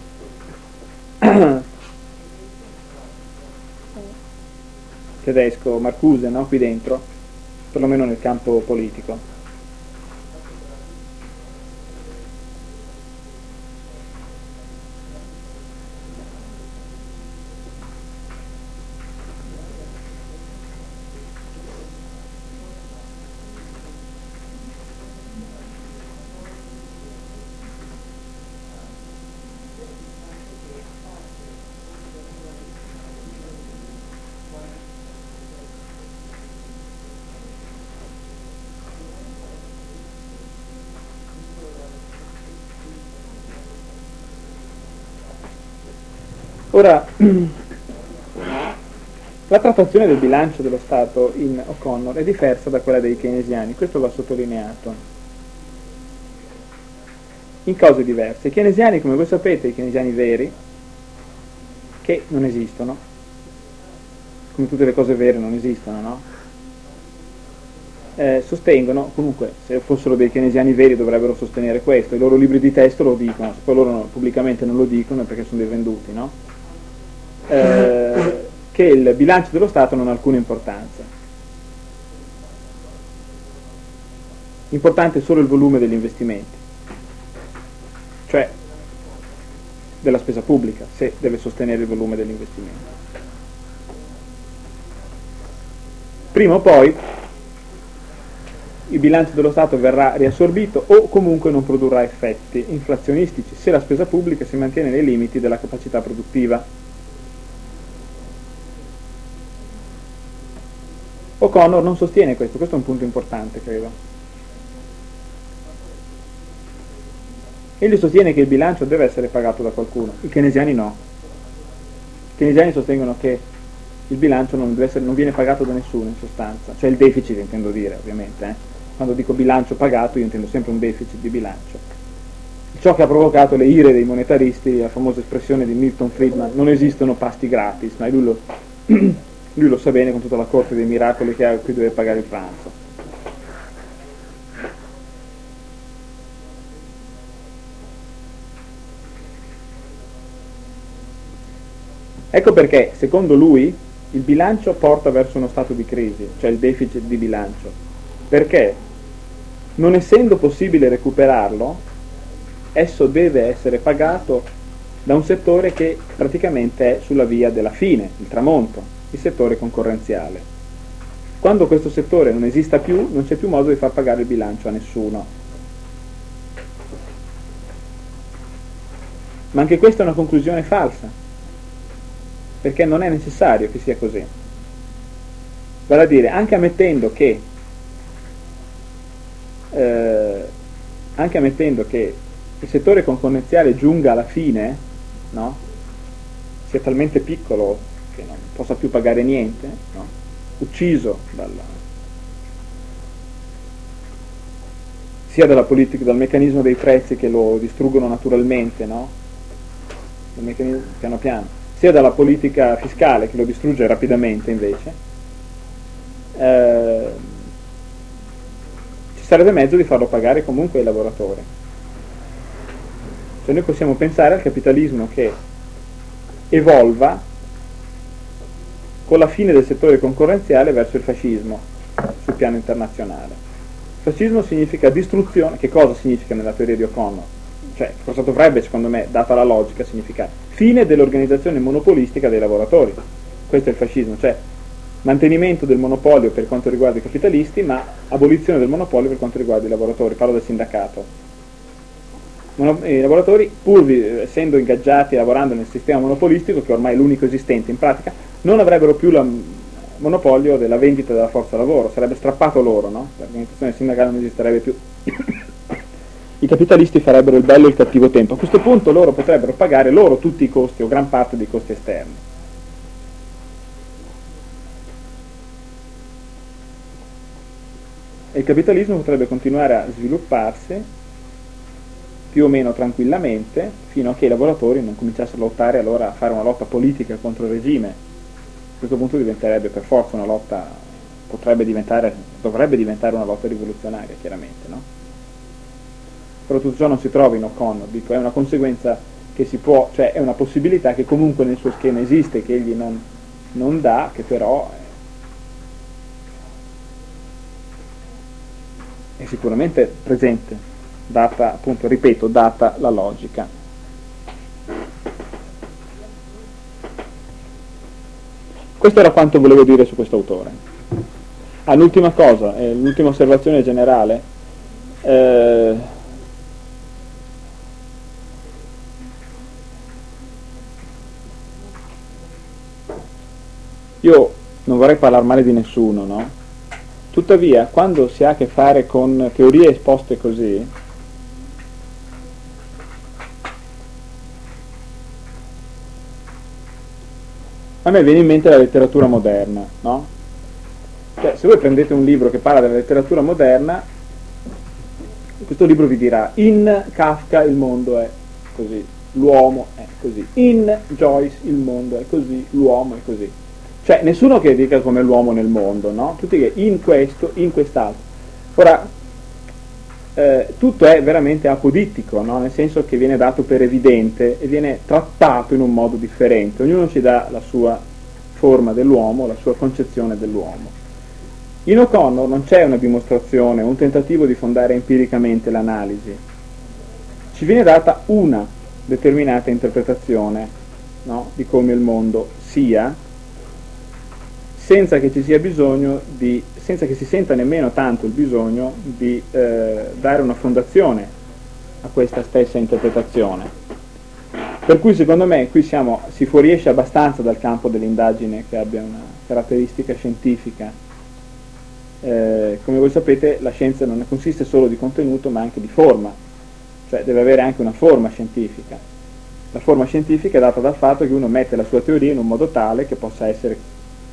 tedesco Marcuse, no? Qui dentro, perlomeno nel campo politico. Ora, la trattazione del bilancio dello Stato in O'Connor è diversa da quella dei keynesiani, questo va sottolineato, in cose diverse. I keynesiani, come voi sapete, i keynesiani veri, che non esistono, come tutte le cose vere non esistono, no? sostengono, comunque se fossero dei keynesiani veri dovrebbero sostenere questo, i loro libri di testo lo dicono, se poi loro pubblicamente non lo dicono è perché sono dei venduti, no? Che il bilancio dello Stato non ha alcuna importanza. Importante è solo il volume degli investimenti, cioè della spesa pubblica, se deve sostenere il volume degli investimenti. Prima o poi il bilancio dello Stato verrà riassorbito o comunque non produrrà effetti inflazionistici se la spesa pubblica si mantiene nei limiti della capacità produttiva. O'Connor non sostiene questo è un punto importante, credo. Egli sostiene che il bilancio deve essere pagato da qualcuno, i keynesiani no. I keynesiani sostengono che il bilancio non viene pagato da nessuno in sostanza, cioè il deficit intendo dire ovviamente. Quando dico bilancio pagato io intendo sempre un deficit di bilancio. Ciò che ha provocato le ire dei monetaristi, la famosa espressione di Milton Friedman, non esistono pasti gratis, ma lui lo sa bene con tutta la corte dei miracoli che ha, a cui deve pagare il pranzo. Ecco perché, secondo lui, il bilancio porta verso uno stato di crisi, cioè il deficit di bilancio, perché non essendo possibile recuperarlo, esso deve essere pagato da un settore che praticamente è sulla via della fine, il tramonto, il settore concorrenziale. Quando questo settore non esista più, non c'è più modo di far pagare il bilancio a nessuno. Ma anche questa è una conclusione falsa, perché non è necessario che sia così. Vale a dire, anche ammettendo che il settore concorrenziale giunga alla fine, no? Sia talmente piccolo che non possa più pagare niente, no? Ucciso sia dalla politica, dal meccanismo dei prezzi che lo distruggono naturalmente, no? Il meccanismo, piano piano, sia dalla politica fiscale che lo distrugge rapidamente invece, ci sarebbe mezzo di farlo pagare comunque ai lavoratori. Cioè noi possiamo pensare al capitalismo che evolva con la fine del settore concorrenziale verso il fascismo sul piano internazionale. Fascismo significa distruzione. Che cosa significa nella teoria di O'Connor? Cioè, cosa dovrebbe, secondo me, data la logica, significare? Fine dell'organizzazione monopolistica dei lavoratori. Questo è il fascismo, cioè mantenimento del monopolio per quanto riguarda i capitalisti, ma abolizione del monopolio per quanto riguarda i lavoratori. Parlo del sindacato. I lavoratori, pur essendo ingaggiati e lavorando nel sistema monopolistico, che ormai è l'unico esistente in pratica, non avrebbero più il monopolio della vendita della forza lavoro, sarebbe strappato loro, no? L'organizzazione sindacale non esisterebbe più. I capitalisti farebbero il bello e il cattivo tempo. A questo punto loro potrebbero pagare loro tutti i costi o gran parte dei costi esterni. E il capitalismo potrebbe continuare a svilupparsi più o meno tranquillamente fino a che i lavoratori non cominciassero a lottare, allora a fare una lotta politica contro il regime. A questo punto diventerebbe per forza una lotta, dovrebbe diventare una lotta rivoluzionaria, chiaramente, no? Però tutto ciò non si trova in O'Connor, dico, è una conseguenza che si può, cioè è una possibilità che comunque nel suo schema esiste, che egli non dà, che però è sicuramente presente, data, appunto, ripeto, data la logica. Questo era quanto volevo dire su questo autore. L'ultima cosa, l'ultima osservazione generale. Io non vorrei parlare male di nessuno, no? Tuttavia, quando si ha a che fare con teorie esposte così, a me viene in mente la letteratura moderna, no? Cioè, se voi prendete un libro che parla della letteratura moderna, questo libro vi dirà: in Kafka il mondo è così, l'uomo è così, in Joyce il mondo è così, l'uomo è così. Cioè, nessuno che dica come l'uomo nel mondo, no? Tutti che in questo, in quest'altro. Ora, tutto è veramente apodittico, no? Nel senso che viene dato per evidente e viene trattato in un modo differente, ognuno ci dà la sua forma dell'uomo, la sua concezione dell'uomo. In O'Connor non c'è una dimostrazione, un tentativo di fondare empiricamente l'analisi, ci viene data una determinata interpretazione, no? Di come il mondo sia, senza che ci sia bisogno senza che si senta nemmeno tanto il bisogno di dare una fondazione a questa stessa interpretazione. Per cui secondo me qui si fuoriesce abbastanza dal campo dell'indagine che abbia una caratteristica scientifica. Come voi sapete, la scienza non consiste solo di contenuto ma anche di forma, cioè deve avere anche una forma scientifica. La forma scientifica è data dal fatto che uno mette la sua teoria in un modo tale che possa essere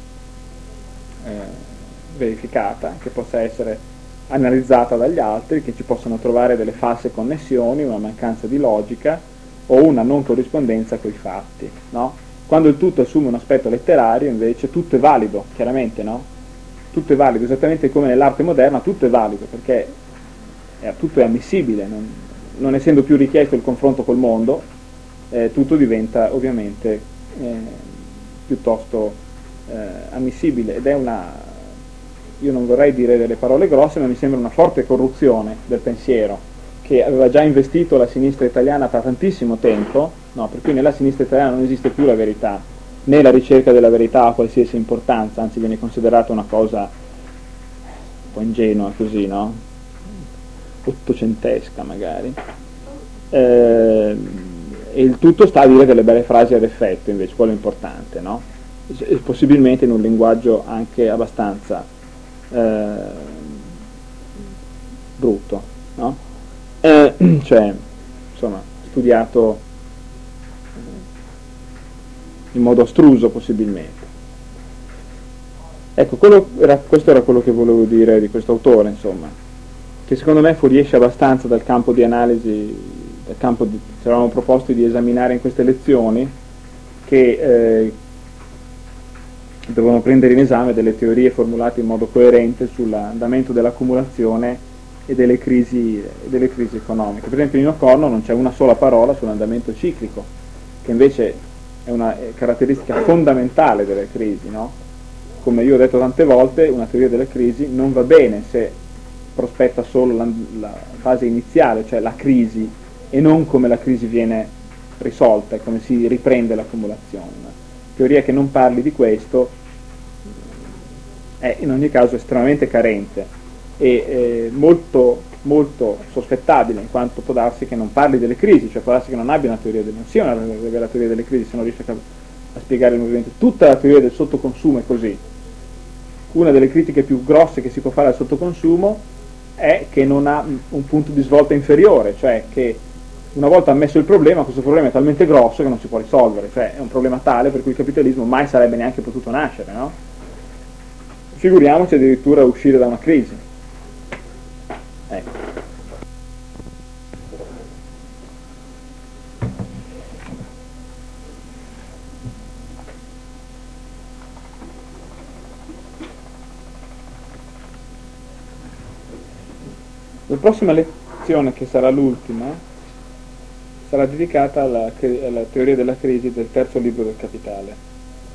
verificata, che possa essere analizzata dagli altri, che ci possano trovare delle false connessioni, una mancanza di logica o una non corrispondenza coi fatti, no? Quando il tutto assume un aspetto letterario, invece, tutto è valido, chiaramente, no? Tutto è valido, esattamente come nell'arte moderna, tutto è valido, perché tutto è ammissibile, non essendo più richiesto il confronto col mondo, tutto diventa ovviamente piuttosto ammissibile, ed è io non vorrei dire delle parole grosse, ma mi sembra una forte corruzione del pensiero che aveva già investito la sinistra italiana da tantissimo tempo, no? Per cui nella sinistra italiana non esiste più la verità, né la ricerca della verità ha qualsiasi importanza, anzi viene considerata una cosa un po' ingenua così, no? Ottocentesca magari, e il tutto sta a dire delle belle frasi ad effetto, invece quello è importante, no? Possibilmente in un linguaggio anche abbastanza brutto, no? Cioè, insomma, studiato in modo astruso possibilmente. Ecco, questo era quello che volevo dire di questo autore, insomma, che secondo me fuoriesce abbastanza dal campo di analisi, ci eravamo proposti di esaminare in queste lezioni, che devono prendere in esame delle teorie formulate in modo coerente sull'andamento dell'accumulazione e delle crisi economiche. Per esempio in O'Connor non c'è una sola parola sull'andamento ciclico, che invece è una caratteristica fondamentale delle crisi, no? Come io ho detto tante volte, una teoria delle crisi non va bene se prospetta solo la fase iniziale, cioè la crisi, e non come la crisi viene risolta e come si riprende l'accumulazione. Una teoria che non parli di questo è in ogni caso estremamente carente e molto, molto sospettabile, in quanto può darsi che non parli delle crisi, cioè può darsi che non abbia una teoria non sia una vera teoria delle crisi se non riesce a spiegare il movimento. Tutta la teoria del sottoconsumo è così. Una delle critiche più grosse che si può fare al sottoconsumo è che non ha un punto di svolta inferiore, cioè che una volta ammesso il problema, questo problema è talmente grosso che non si può risolvere, cioè è un problema tale per cui il capitalismo mai sarebbe neanche potuto nascere, no? Figuriamoci addirittura uscire da una crisi. Ecco. La prossima lezione, che sarà l'ultima, sarà dedicata alla teoria della crisi del terzo libro del Capitale.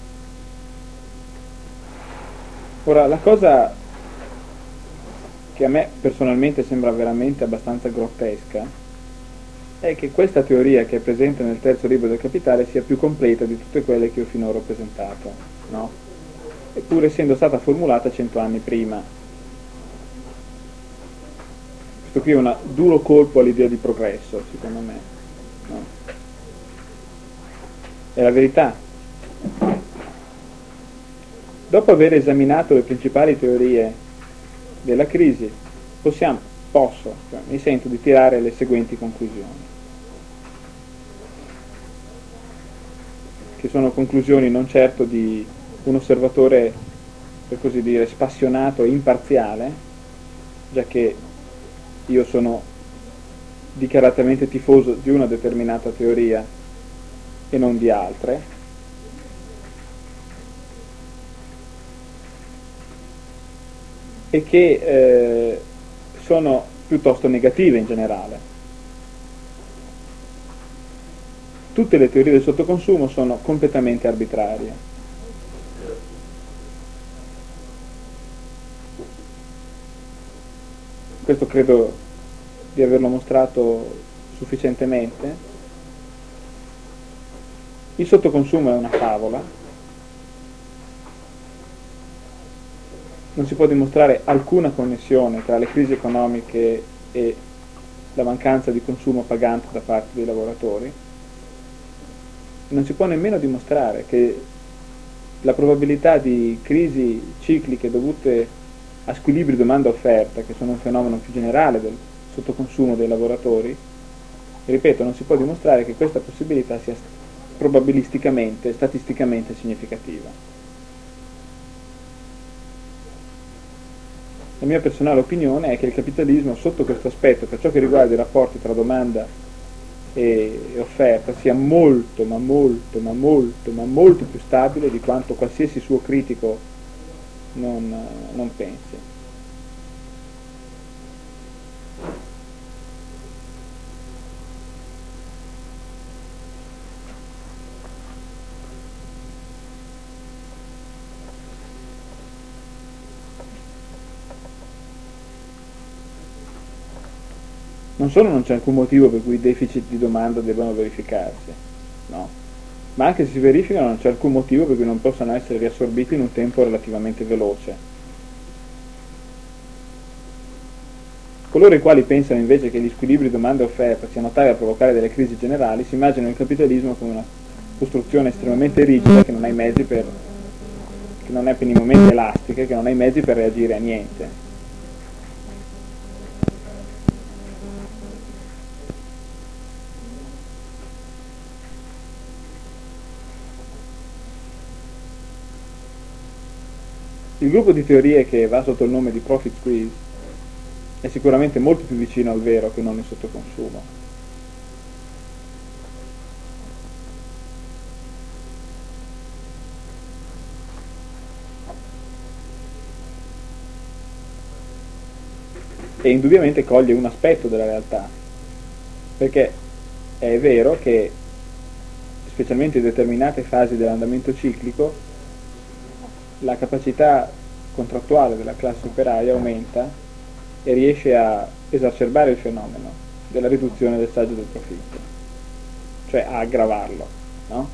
Ora, la cosa che a me personalmente sembra veramente abbastanza grottesca è che questa teoria che è presente nel terzo libro del Capitale sia più completa di tutte quelle che io finora ho presentato, no? Eppure essendo stata formulata 100 anni prima. Questo qui è un duro colpo all'idea di progresso, secondo me, no? È la verità. Dopo aver esaminato le principali teorie della crisi, mi sento di tirare le seguenti conclusioni, che sono conclusioni non certo di un osservatore, per così dire, spassionato e imparziale, già che io sono dichiaratamente tifoso di una determinata teoria e non di altre, e che sono piuttosto negative in generale. Tutte le teorie del sottoconsumo sono completamente arbitrarie. Questo credo di averlo mostrato sufficientemente. Il sottoconsumo è una favola, non si può dimostrare alcuna connessione tra le crisi economiche e la mancanza di consumo pagante da parte dei lavoratori. Non si può nemmeno dimostrare che la probabilità di crisi cicliche dovute a squilibri domanda-offerta, che sono un fenomeno più generale del sottoconsumo dei lavoratori, ripeto, non si può dimostrare che questa possibilità sia probabilisticamente, statisticamente significativa. La mia personale opinione è che il capitalismo, sotto questo aspetto, per ciò che riguarda i rapporti tra domanda e offerta, sia molto più stabile di quanto qualsiasi suo critico non pensi. Non solo non c'è alcun motivo per cui i deficit di domanda debbano verificarsi, no, ma anche se si verificano non c'è alcun motivo per cui non possano essere riassorbiti in un tempo relativamente veloce. Coloro i quali pensano invece che gli squilibri domanda e offerta siano tali da provocare delle crisi generali si immaginano il capitalismo come una costruzione estremamente rigida che non ha i mezzi per, che non è minimamente elastica, che non ha i mezzi per reagire a niente. Il gruppo di teorie che va sotto il nome di profit squeeze è sicuramente molto più vicino al vero che non il sottoconsumo. E indubbiamente coglie un aspetto della realtà, perché è vero che, specialmente in determinate fasi dell'andamento ciclico, la capacità contrattuale della classe operaia aumenta e riesce a esacerbare il fenomeno della riduzione del saggio del profitto, cioè a aggravarlo, no?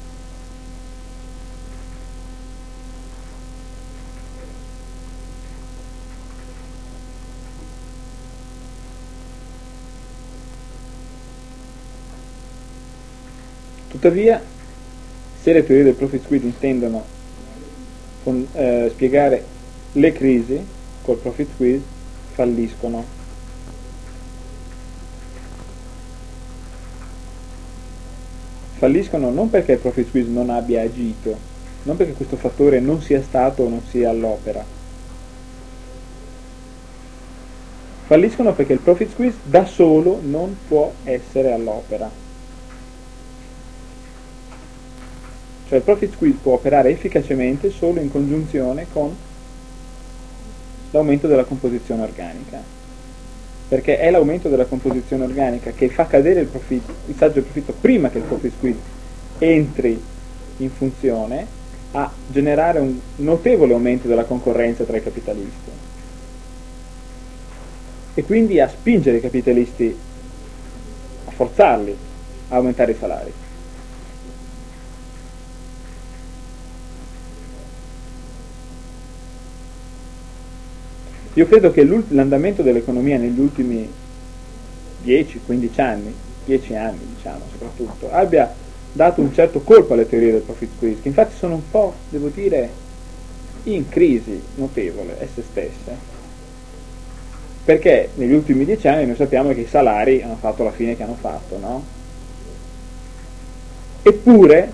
Tuttavia, se le teorie del profit squeeze intendono spiegare le crisi col profit squeeze, falliscono. Falliscono non perché il profit squeeze non abbia agito, non perché questo fattore non sia stato o non sia all'opera. Falliscono perché il profit squeeze da solo non può essere all'opera. Cioè il profit squeeze può operare efficacemente solo in congiunzione con l'aumento della composizione organica, perché è l'aumento della composizione organica che fa cadere il saggio del profitto prima che il profit squeeze entri in funzione a generare un notevole aumento della concorrenza tra i capitalisti e quindi a spingere i capitalisti, a forzarli a aumentare i salari. Io credo che l'andamento dell'economia negli ultimi 10-15 anni, 10 anni diciamo soprattutto, abbia dato un certo colpo alle teorie del profit squeeze, che infatti sono un po', devo dire, in crisi notevole esse stesse, perché negli ultimi 10 anni noi sappiamo che i salari hanno fatto la fine che hanno fatto, no? Eppure,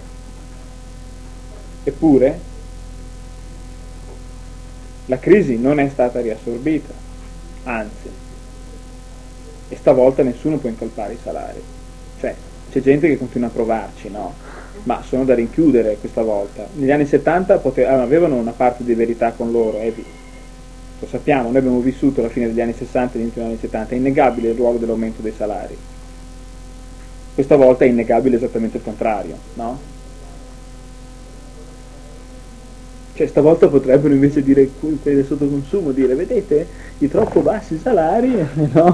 la crisi non è stata riassorbita, anzi, e stavolta nessuno può incolpare i salari. Cioè, c'è gente che continua a provarci, no? Ma sono da rinchiudere questa volta. Negli anni 70 avevano una parte di verità con loro, lo sappiamo, noi abbiamo vissuto la fine degli anni 60 e l'inizio degli anni 70, è innegabile il ruolo dell'aumento dei salari. Questa volta è innegabile esattamente il contrario, no? Cioè stavolta potrebbero invece dire quelli del sottoconsumo, dire vedete i troppo bassi salari, no?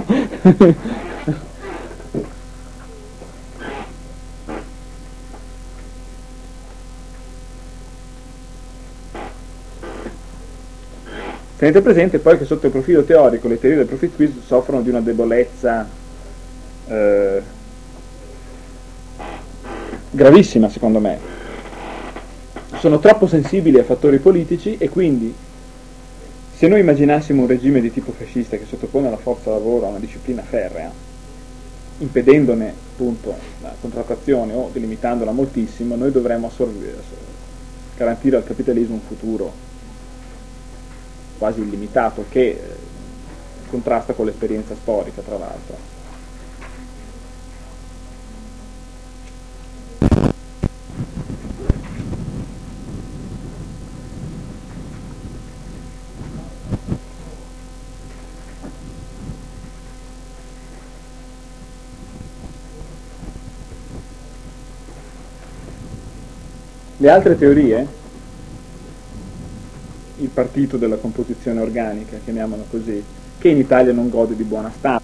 Tenete presente poi che sotto il profilo teorico le teorie del profit squeeze soffrono di una debolezza gravissima secondo me. Sono troppo sensibili a fattori politici e quindi se noi immaginassimo un regime di tipo fascista che sottopone la forza lavoro a una disciplina ferrea, impedendone appunto la contrattazione o delimitandola moltissimo, noi dovremmo garantire al capitalismo un futuro quasi illimitato, che contrasta con l'esperienza storica, tra l'altro. Le altre teorie, il partito della composizione organica, chiamiamolo così, che in Italia non gode di buona stampa.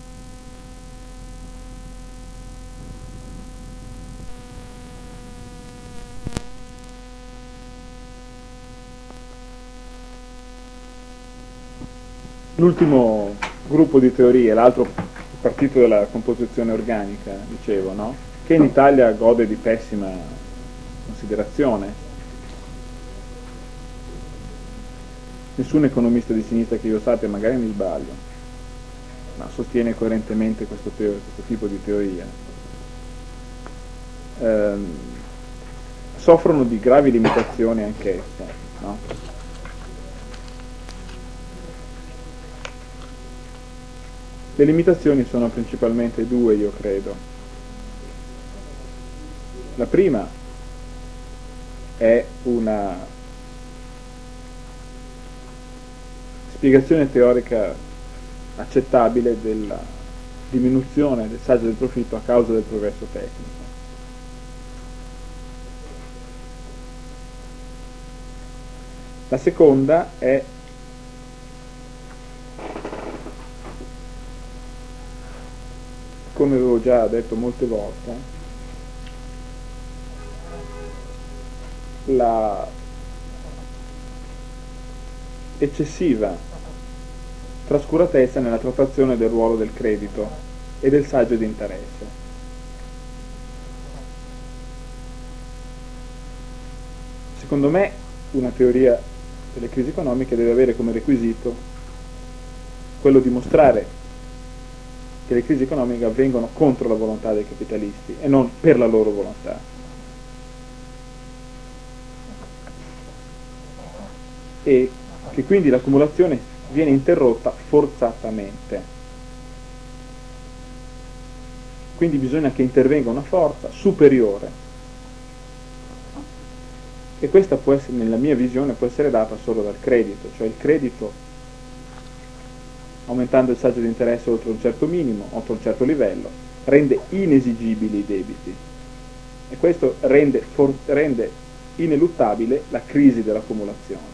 L'ultimo gruppo di teorie, l'altro partito della composizione organica, dicevo, no? Che in Italia gode di pessima considerazione. Nessun economista di sinistra che io sappia, magari mi sbaglio, ma sostiene coerentemente questo tipo di teoria. Soffrono di gravi limitazioni anch'esse, no? Le limitazioni sono principalmente due, io credo. La prima è una spiegazione teorica accettabile della diminuzione del saggio del profitto a causa del progresso tecnico. La seconda è come avevo già detto molte volte, la eccessiva trascuratezza nella trattazione del ruolo del credito e del saggio di interesse. Secondo me una teoria delle crisi economiche deve avere come requisito quello di mostrare che le crisi economiche avvengono contro la volontà dei capitalisti e non per la loro volontà. E che quindi l'accumulazione viene interrotta forzatamente. Quindi bisogna che intervenga una forza superiore. E questa può essere, nella mia visione, può essere data solo dal credito, cioè il credito, aumentando il saggio di interesse oltre un certo minimo, oltre un certo livello, rende inesigibili i debiti. E questo rende ineluttabile la crisi dell'accumulazione.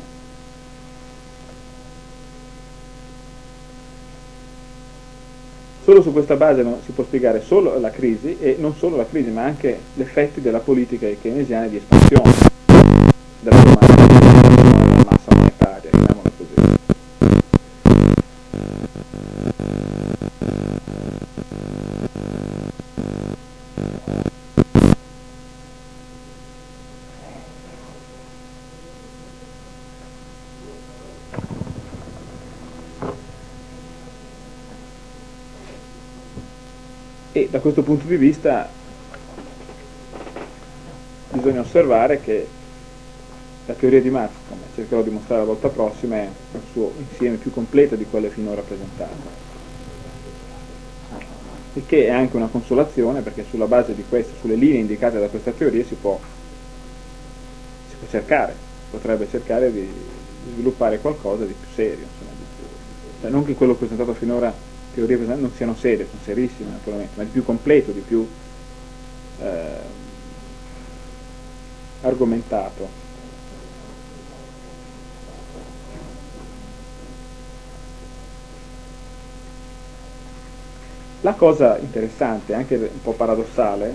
Solo su questa base si può spiegare solo la crisi, e non solo la crisi, ma anche gli effetti della politica keynesiana di espansione della massa monetaria, chiamiamola così. E da questo punto di vista bisogna osservare che la teoria di Marx, come cercherò di mostrare la volta prossima, è nel suo insieme più completa di quelle finora presentate, il che è anche una consolazione, perché sulla base di queste, sulle linee indicate da questa teoria si potrebbe cercare di sviluppare qualcosa di più serio, insomma, Cioè, non che quello presentato finora, teorie presentate, non siano serie, sono serissime naturalmente, ma di più completo, di più argomentato. La cosa interessante, anche un po' paradossale,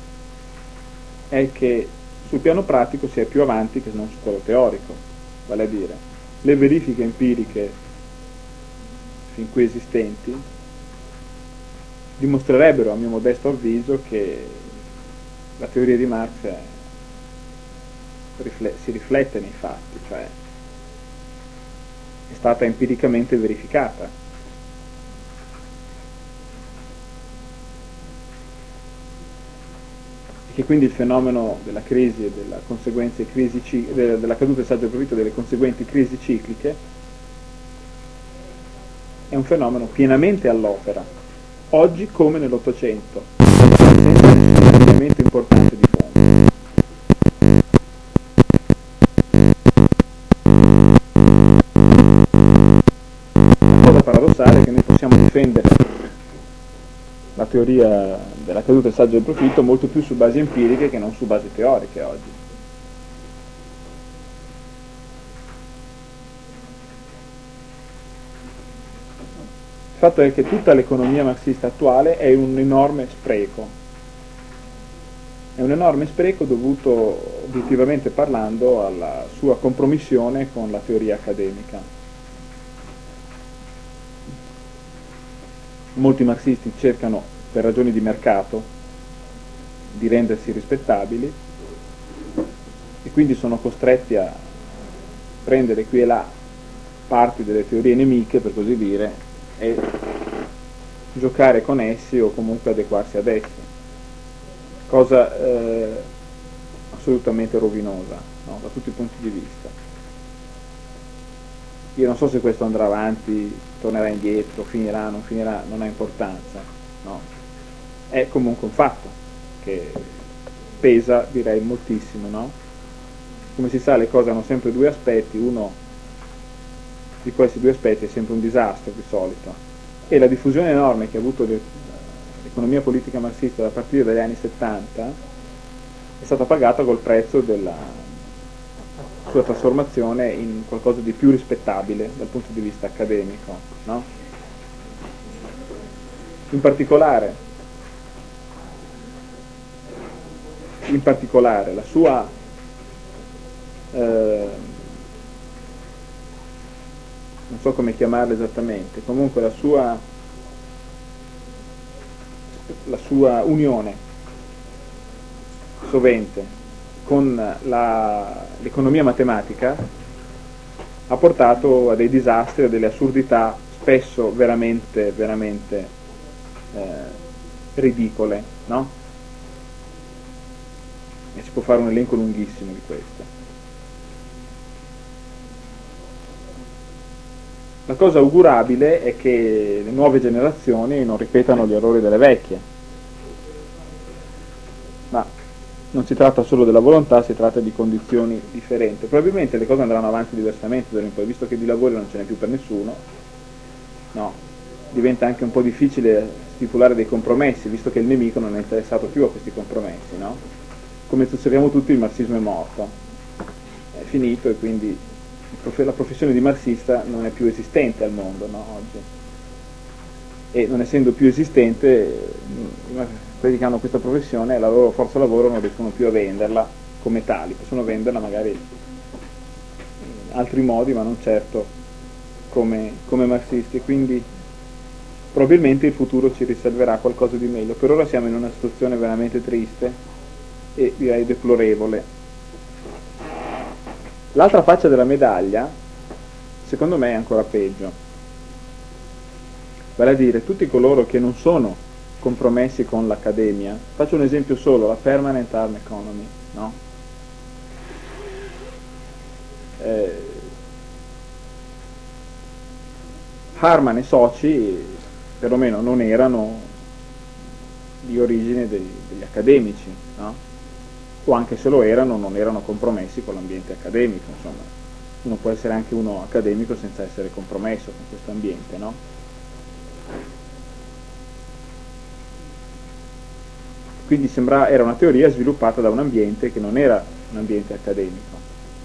è che sul piano pratico si è più avanti che non su quello teorico, vale a dire le verifiche empiriche fin qui esistenti dimostrerebbero, a mio modesto avviso, che la teoria di Marx si riflette nei fatti, cioè è stata empiricamente verificata. E che quindi il fenomeno della crisi e della della caduta del saldo del profitto e delle conseguenti crisi cicliche è un fenomeno pienamente all'opera, oggi come nell'Ottocento, un elemento importante di fondo. La cosa paradossale è che noi possiamo difendere la teoria della caduta del saldo del profitto molto più su basi empiriche che non su basi teoriche oggi. Il fatto è che tutta l'economia marxista attuale è un enorme spreco. È un enorme spreco dovuto, obiettivamente parlando, alla sua compromissione con la teoria accademica. Molti marxisti cercano, per ragioni di mercato, di rendersi rispettabili e quindi sono costretti a prendere qui e là parti delle teorie nemiche, per così dire, e giocare con essi o comunque adeguarsi ad essi, cosa assolutamente rovinosa, no? Da tutti i punti di vista. Io non so se questo andrà avanti, tornerà indietro, finirà, non finirà, non ha importanza, no? È comunque un fatto che pesa, direi, moltissimo, no? Come si sa, le cose hanno sempre due aspetti, uno di questi due aspetti è sempre un disastro di solito, e la diffusione enorme che ha avuto l'economia politica marxista da partire dagli anni 70 è stata pagata col prezzo della sua trasformazione in qualcosa di più rispettabile dal punto di vista accademico, no? In particolare la sua non so come chiamarla esattamente, comunque la sua unione sovente con l'economia matematica ha portato a dei disastri, a delle assurdità spesso veramente ridicole, no? E si può fare un elenco lunghissimo di queste. La cosa augurabile è che le nuove generazioni non ripetano gli errori delle vecchie, ma non si tratta solo della volontà, si tratta di condizioni differenti. Probabilmente le cose andranno avanti diversamente d'ora in poi, visto che di lavoro non ce n'è più per nessuno, no? Diventa anche un po' difficile stipulare dei compromessi, visto che il nemico non è interessato più a questi compromessi, no? Come sappiamo tutti, il marxismo è morto, è finito, e quindi la professione di marxista non è più esistente al mondo, no, oggi. E non essendo più esistente, quelli che hanno questa professione, la loro forza lavoro non riescono più a venderla come tali, possono venderla magari in altri modi, ma non certo come marxisti, quindi probabilmente il futuro ci riserverà qualcosa di meglio. Per ora siamo in una situazione veramente triste e direi deplorevole. L'altra faccia della medaglia, secondo me, è ancora peggio. Vale a dire, tutti coloro che non sono compromessi con l'accademia, faccio un esempio solo, la Permanent Arm Economy, no? Harman e soci, perlomeno, non erano di origine degli accademici, no? O anche se lo erano, non erano compromessi con l'ambiente accademico, insomma. uno può essere anche uno accademico senza essere compromesso con questo ambiente, no? Quindi era una teoria sviluppata da un ambiente che non era un ambiente accademico.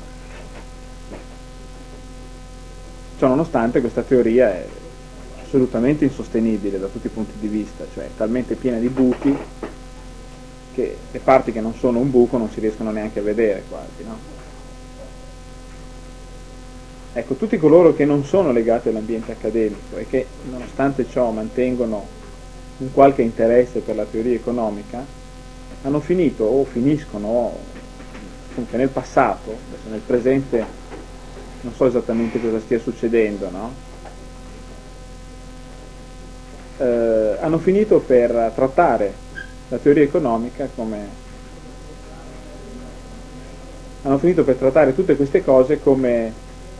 Ciò nonostante questa teoria è assolutamente insostenibile da tutti i punti di vista, cioè è talmente piena di buchi che le parti che non sono un buco non si riescono neanche a vedere quasi, no? Ecco, tutti coloro che non sono legati all'ambiente accademico e che nonostante ciò mantengono un qualche interesse per la teoria economica hanno finito o finiscono o comunque nel passato, adesso nel presente non so esattamente cosa stia succedendo, no? Hanno finito per trattare la teoria economica hanno finito per trattare tutte queste cose come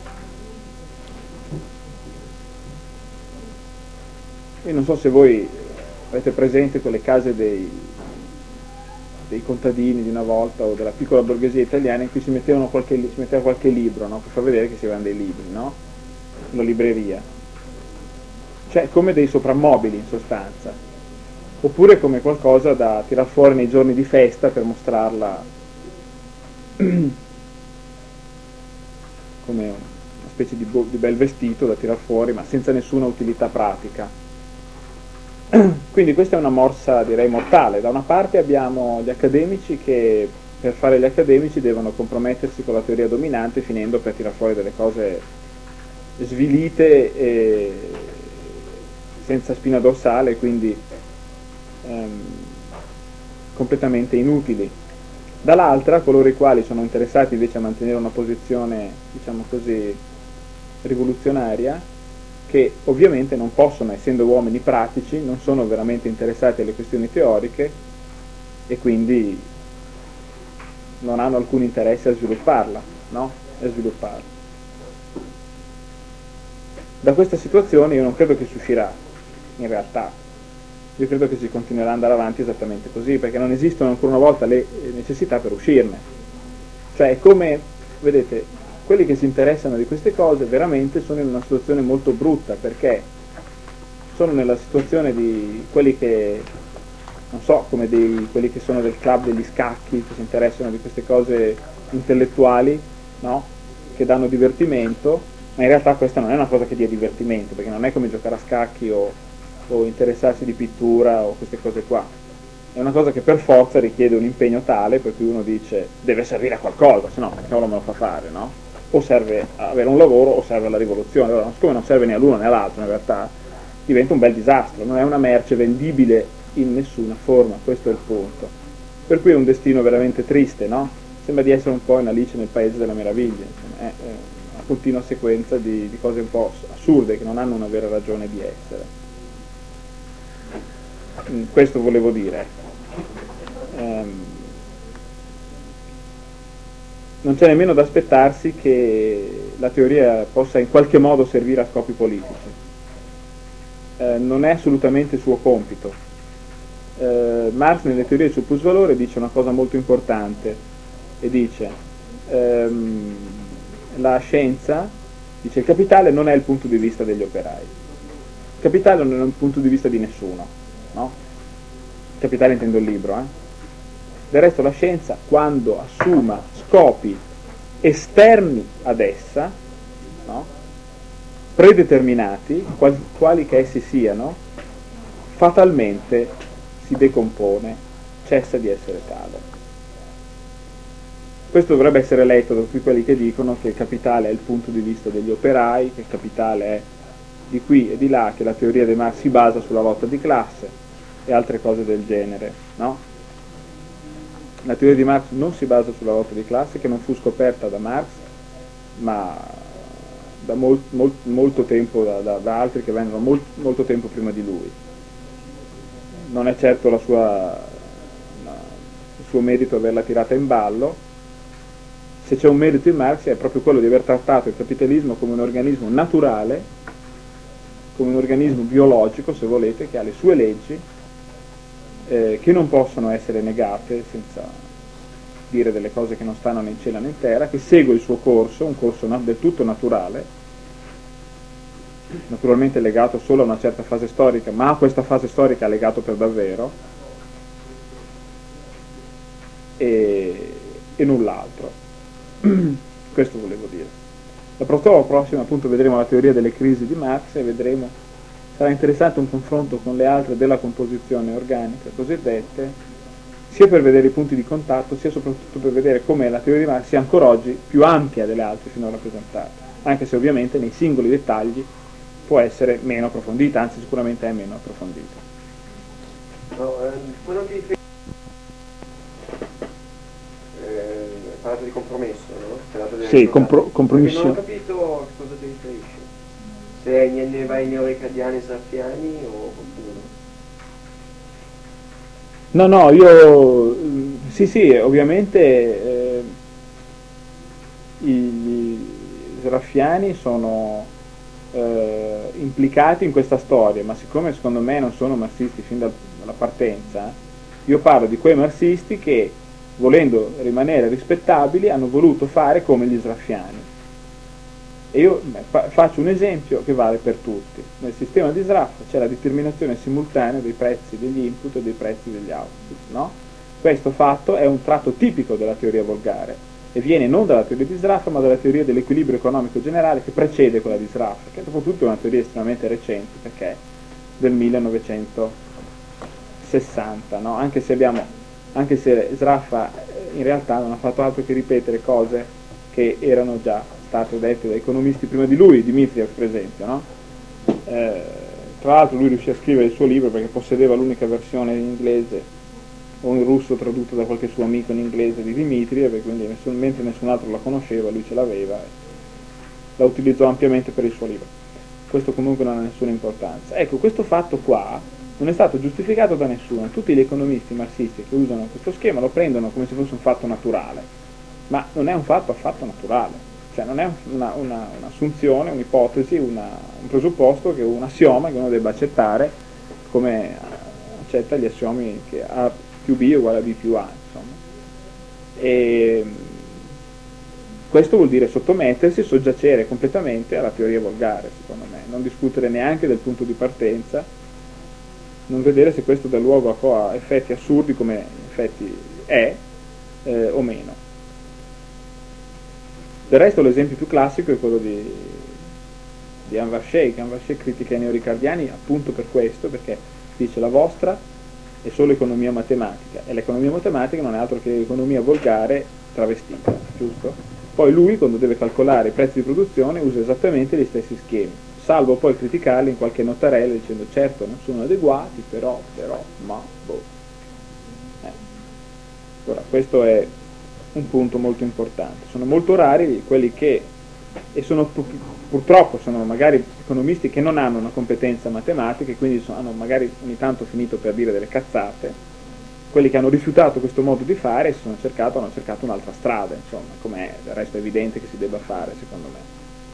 io non so se voi avete presente quelle case dei contadini di una volta o della piccola borghesia italiana in cui si metteva qualche libro, no? Per far vedere che si avevano dei libri, no? Una libreria. Cioè come dei soprammobili in sostanza, oppure come qualcosa da tirar fuori nei giorni di festa per mostrarla come una specie di bel vestito da tirar fuori ma senza nessuna utilità pratica. Quindi questa è una morsa direi mortale. Da una parte abbiamo gli accademici che per fare gli accademici devono compromettersi con la teoria dominante finendo per tirar fuori delle cose svilite e senza spina dorsale, quindi completamente inutili. Dall'altra coloro i quali sono interessati invece a mantenere una posizione, diciamo così, rivoluzionaria, che ovviamente non possono, essendo uomini pratici, non sono veramente interessati alle questioni teoriche e quindi non hanno alcun interesse a svilupparla, no? A svilupparla. Da questa situazione io non credo che si uscirà, in realtà. Io credo che si continuerà ad andare avanti esattamente così, perché non esistono ancora una volta le necessità per uscirne. Cioè è come, vedete, quelli che si interessano di queste cose veramente sono in una situazione molto brutta, perché sono nella situazione di quelli che, non so, come quelli che sono del club degli scacchi, che si interessano di queste cose intellettuali, no? Che danno divertimento, ma in realtà questa non è una cosa che dia divertimento, perché non è come giocare a scacchi o interessarsi di pittura o queste cose qua. È una cosa che per forza richiede un impegno tale per cui uno dice deve servire a qualcosa, se no che cavolo me lo fa fare, no? O serve a avere un lavoro o serve alla rivoluzione. Allora, siccome non serve né all'uno né all'altro, in realtà diventa un bel disastro, non è una merce vendibile in nessuna forma, questo è il punto. Per cui è un destino veramente triste, no? Sembra di essere un po' in Alice nel Paese della Meraviglia, insomma, è una continua sequenza di cose un po' assurde che non hanno una vera ragione di essere. Questo volevo dire. Non c'è nemmeno da aspettarsi che la teoria possa in qualche modo servire a scopi politici. Non è assolutamente suo compito. Marx nelle teorie sul plusvalore dice una cosa molto importante e dice la scienza, dice il capitale non è il punto di vista degli operai, il capitale non è il punto di vista di nessuno, no? Il capitale intendo il libro, Del resto la scienza, quando assuma scopi esterni ad essa, no? Predeterminati, quali che essi siano, fatalmente si decompone, cessa di essere tale. Questo dovrebbe essere letto da tutti quelli che dicono che il capitale è il punto di vista degli operai, che il capitale è di qui e di là, che la teoria di Marx si basa sulla lotta di classe e altre cose del genere, no? La teoria di Marx non si basa sulla lotta di classe, che non fu scoperta da Marx, ma da molto tempo, da altri che vennero molto tempo prima di lui. Non è certo il suo merito averla tirata in ballo. Se c'è un merito in Marx è proprio quello di aver trattato il capitalismo come un organismo naturale, come un organismo biologico, se volete, che ha le sue leggi, che non possono essere negate dire delle cose che non stanno né in cielo né in terra, che segue il suo corso, un corso del tutto naturale, naturalmente legato solo a una certa fase storica, ma a questa fase storica legato per davvero, e null'altro. Questo volevo dire. La prossima appunto vedremo la teoria delle crisi di Marx e vedremo, sarà interessante un confronto con le altre della composizione organica cosiddette, sia per vedere i punti di contatto, sia soprattutto per vedere come la teoria di Marx sia ancora oggi più ampia delle altre finora presentate, anche se ovviamente nei singoli dettagli può essere meno approfondita, anzi sicuramente è meno approfondita. No, quello che parlato di compromesso, no? Sì, compromissione. Non ho capito a cosa ti riferisci. Se ne vai neoricadiani sraffiani o qualcuno? No, io sì, ovviamente gli sraffiani sono implicati in questa storia, ma siccome secondo me non sono marxisti fin dalla partenza, io parlo di quei marxisti che, volendo rimanere rispettabili, hanno voluto fare come gli sraffiani. E io faccio un esempio che vale per tutti. Nel sistema di Sraffa c'è la determinazione simultanea dei prezzi degli input e dei prezzi degli output, no? Questo fatto è un tratto tipico della teoria volgare e viene non dalla teoria di Sraffa ma dalla teoria dell'equilibrio economico generale che precede quella di Sraffa, che dopo tutto è una teoria estremamente recente perché è del 1960, no? Anche se Sraffa in realtà non ha fatto altro che ripetere cose che erano già state dette da economisti prima di lui, Dmitriev per esempio, no? Tra l'altro lui riuscì a scrivere il suo libro perché possedeva l'unica versione in inglese o in russo tradotto da qualche suo amico in inglese di Dmitriev, e quindi mentre nessun altro la conosceva lui ce l'aveva e la utilizzò ampiamente per il suo libro. Questo comunque non ha nessuna importanza. Ecco, questo fatto qua non è stato giustificato da nessuno. Tutti gli economisti marxisti che usano questo schema lo prendono come se fosse un fatto naturale, ma non è un fatto affatto naturale, cioè non è un'assunzione, un'ipotesi, un presupposto, che un assioma che uno debba accettare come accetta gli assiomi che A più B è uguale a B più A, insomma. E questo vuol dire sottomettersi, soggiacere completamente alla teoria volgare, secondo me, non discutere neanche del punto di partenza, non vedere se questo dà luogo a effetti assurdi come in effetti è o meno. Del resto l'esempio più classico è quello di Anne Vacher, che Anne Vacher critica i neoricardiani appunto per questo, perché dice la vostra è solo economia matematica, e l'economia matematica non è altro che economia volgare travestita, giusto? Poi lui, quando deve calcolare i prezzi di produzione, usa esattamente gli stessi schemi, salvo poi criticarli in qualche notarella dicendo certo non sono adeguati, però, ma, boh. Ora, questo è un punto molto importante. Sono molto rari quelli che, e purtroppo sono magari economisti che non hanno una competenza matematica e quindi hanno magari ogni tanto finito per dire delle cazzate, quelli che hanno rifiutato questo modo di fare e hanno cercato un'altra strada, insomma, com'è, del resto è evidente che si debba fare, secondo me.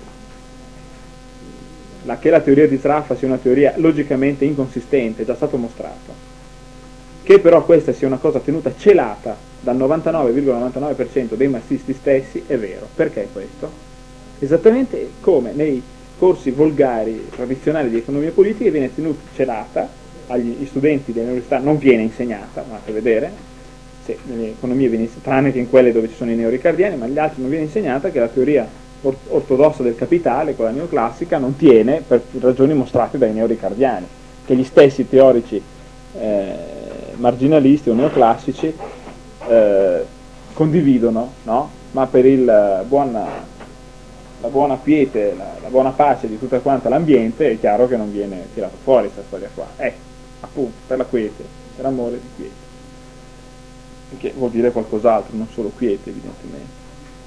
Che la teoria di Sraffa sia una teoria logicamente inconsistente è già stato mostrato, che però questa sia una cosa tenuta celata dal 99,99% dei marxisti stessi è vero. Perché questo? Esattamente come nei corsi volgari tradizionali di economia politica viene tenuta celata agli studenti delle università, non viene insegnata, andate a vedere, se nelle economie viene, tranne che in quelle dove ci sono i neoricardiani, ma agli altri non viene insegnata che la teoria ortodossa del capitale, quella neoclassica, non tiene per ragioni mostrate dai neoricardiani, che gli stessi teorici marginalisti o neoclassici condividono, no? Ma per la buona quiete, la buona pace di tutta quanta l'ambiente è chiaro che non viene tirato fuori questa storia qua, appunto per la quiete, per amore di quiete, che vuol dire qualcos'altro, non solo quiete evidentemente.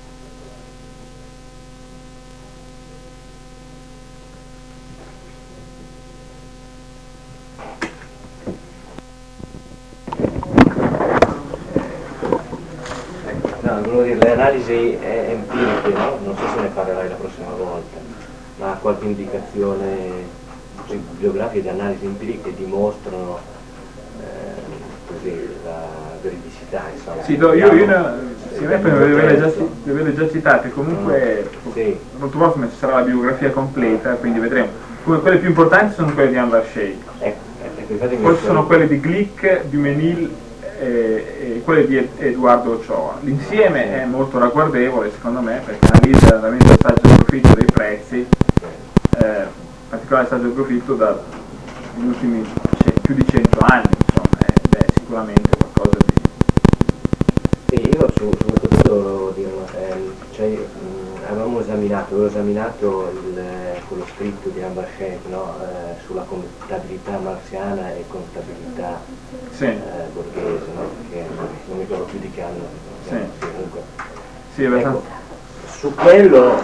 Volevo dire, le analisi empiriche, no? Non so se ne parlerai la prossima volta, ma qualche indicazione biografica di analisi empiriche dimostrano così la veridicità, insomma. Sì, no, io Sì, a me poi le avete già citate, comunque l'altro volta ci sarà la biografia completa, quindi vedremo. Come quelle più importanti sono quelle di Anwar Shaikh, poi ci sono quelle di Glick, Dumenil e quelle di Edoardo Ochoa. L'insieme è molto ragguardevole secondo me, perché analizza veramente il saggio del profitto dei prezzi, in particolare il saggio del profitto dagli ultimi più di 100 anni, insomma, ed è sicuramente qualcosa di... Sì, io su questo punto volevo dire, avevo esaminato quello scritto di Anwar Shaikh, no? Sulla contabilità marxiana e contabilità borghese, no? Che non mi ricordo più di che anno. Comunque. Sì, ecco, su quello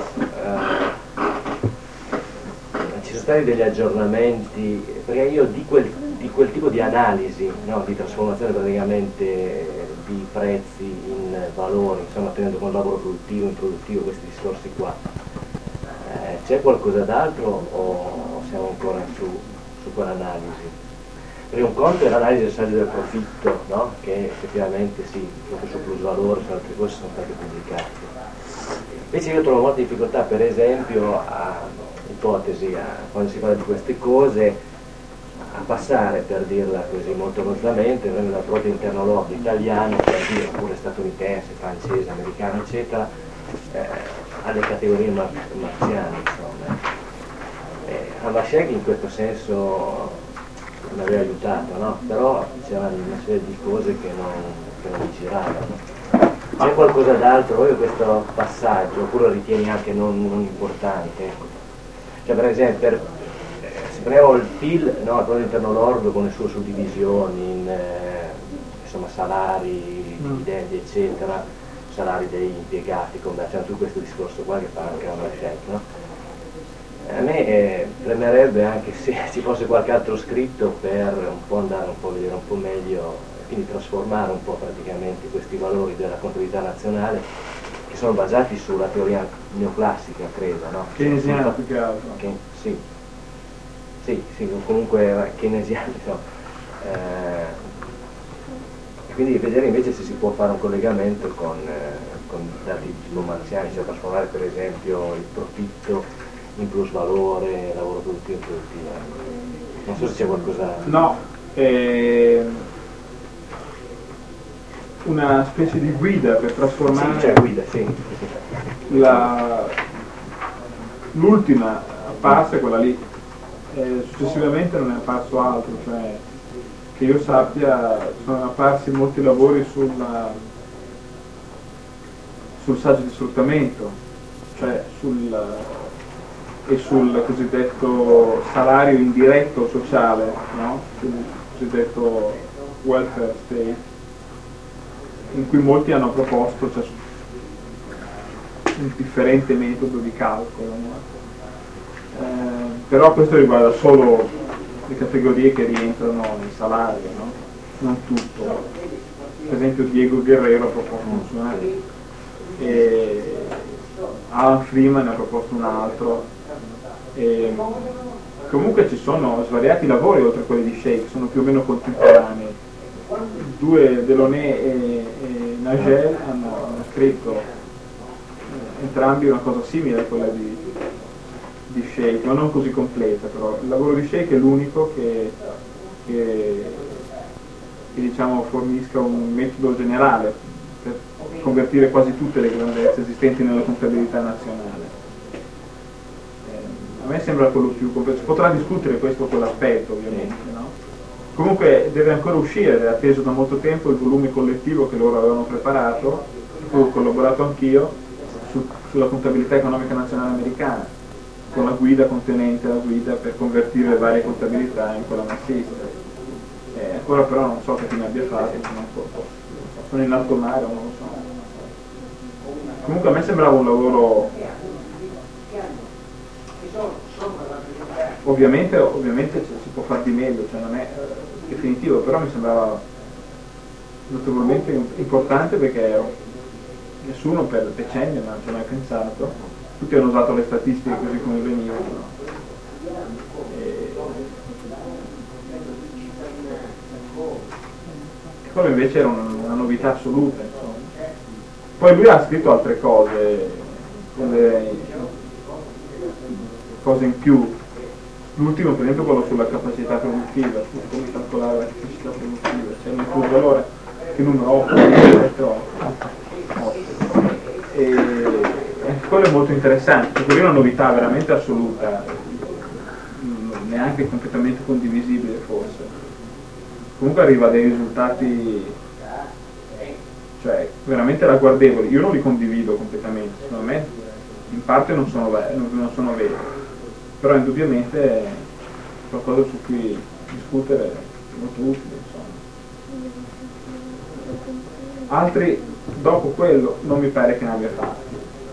ci sono stati degli aggiornamenti, perché io di quel tipo di analisi, no? Di trasformazione praticamente di prezzi in valori, insomma tenendo conto lavoro produttivo, improduttivo, questi discorsi qua. C'è qualcosa d'altro o siamo ancora su quell'analisi? Perché un conto è l'analisi del saggio del profitto, no? Che effettivamente sì, proprio su plusvalore, su altre cose sono state pubblicate. Invece io trovo molta difficoltà, per esempio, quando si parla di queste cose, a passare, per dirla così molto rozzamente, dal prodotto interno lordo italiano, per dire, oppure statunitense, francese, americano, eccetera, alle categorie marziane, insomma. Anwar Shaikh in questo senso mi aveva aiutato, no? Però c'erano una serie di cose che non mi giravano. C'è qualcosa d'altro, voi questo passaggio, oppure lo ritieni anche non importante? Cioè, per esempio, se prendiamo il PIL, no, il prodotto interno lordo con le sue suddivisioni in salari, dividendi, eccetera, salari degli impiegati, c'è tutto questo discorso qua che fa anche Anwar Shaikh, no? A me premerebbe anche se ci fosse qualche altro scritto per un po' andare a vedere un po' meglio, quindi trasformare un po' praticamente questi valori della contabilità nazionale, che sono basati sulla teoria neoclassica, credo, no? Keynesiana più che altro. Sì, comunque keynesiana, no? Quindi vedere invece se si può fare un collegamento con dati tipo marziani, cioè trasformare per esempio il profitto in plusvalore, lavoro produttivo e produttivo. Non so se c'è qualcosa... No, una specie di guida per trasformare... Sì, c'è guida, sì. L'ultima apparsa è quella lì, successivamente non è apparso altro, cioè che io sappia sono apparsi molti lavori sul saggio di sfruttamento, cioè sul cosiddetto salario indiretto sociale, no? Il cosiddetto welfare state, in cui molti hanno proposto un differente metodo di calcolo, no? Però questo riguarda solo le categorie che rientrano nel salario, no? Non tutto. Per esempio Diego Guerrero ha proposto un suo, e Alan Freeman ne ha proposto un altro, e comunque ci sono svariati lavori oltre a quelli di Shaikh, sono più o meno contemporanei. Due, Delaunay e Nagel, hanno scritto entrambi una cosa simile a quella di Shaikh, ma non così completa. Però il lavoro di Shaikh è l'unico che diciamo fornisca un metodo generale per convertire quasi tutte le grandezze esistenti nella contabilità nazionale. A me sembra quello più completo. Si potrà discutere questo con l'aspetto, ovviamente, no? Comunque deve ancora uscire, è atteso da molto tempo il volume collettivo che loro avevano preparato, su cui ho collaborato anch'io, sulla contabilità economica nazionale americana, con la guida contenente la guida per convertire le varie contabilità in quella marxista. Ancora però non so che fine abbia fatto, sono in alto mare, non lo so. Comunque a me sembrava un lavoro, ovviamente si può far di meglio, cioè non è definitivo, però mi sembrava notevolmente importante, perché nessuno per decenni non ci ha mai pensato, tutti hanno usato le statistiche così come venivano, e quello invece era una novità assoluta, insomma. Poi lui ha scritto altre cose, cose in più. L'ultimo per esempio quello sulla capacità produttiva, su come calcolare la capacità produttiva, c'è un curso allora che numero 8, 7, 8. E quello è molto interessante, perché è una novità veramente assoluta, neanche completamente condivisibile forse. Comunque arriva a dei risultati, cioè veramente ragguardevoli. Io non li condivido completamente, secondo me in parte non sono veri, però indubbiamente è qualcosa su cui discutere è molto utile, insomma. Altri dopo quello non mi pare che ne abbia fatti.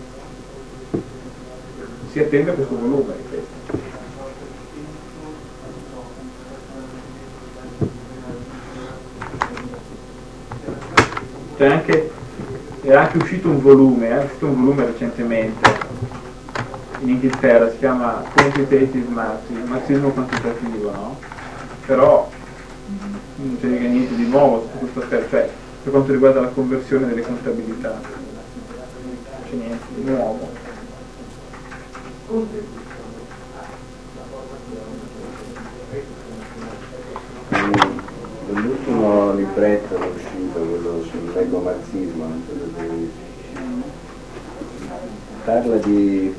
Si attende questo volume, ripeto. Era anche uscito un volume recentemente in Inghilterra, si chiama Quantitative Marxism, marxismo quantitativo, no? Però non c'è niente di nuovo su questo aspetto, cioè per quanto riguarda la conversione delle contabilità non c'è niente di nuovo. L'ultimo libretto che è uscito, quello sull'egomarxismo, non so se avete visto, parla di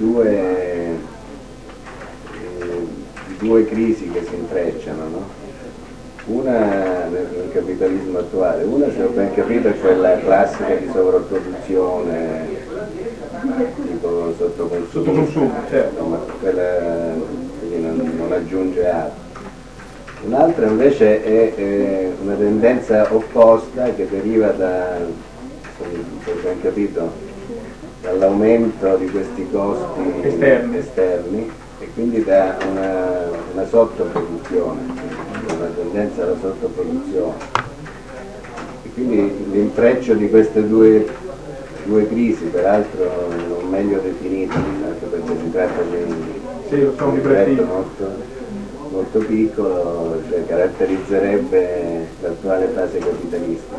due crisi che si intrecciano, no? Una nel capitalismo attuale, una, se ho ben capito, è quella classica di sovrapproduzione, tipo sottoconsumo, certo, ma quella quindi non aggiunge altro. Un'altra invece è una tendenza opposta che deriva se ho ben capito, dall'aumento di questi costi esterni e quindi da una sottoproduzione, una tendenza alla sottoproduzione. E quindi l'intreccio di queste due crisi, peraltro non meglio definite, anche perché si tratta di un libretto molto piccolo, cioè caratterizzerebbe l'attuale fase capitalista.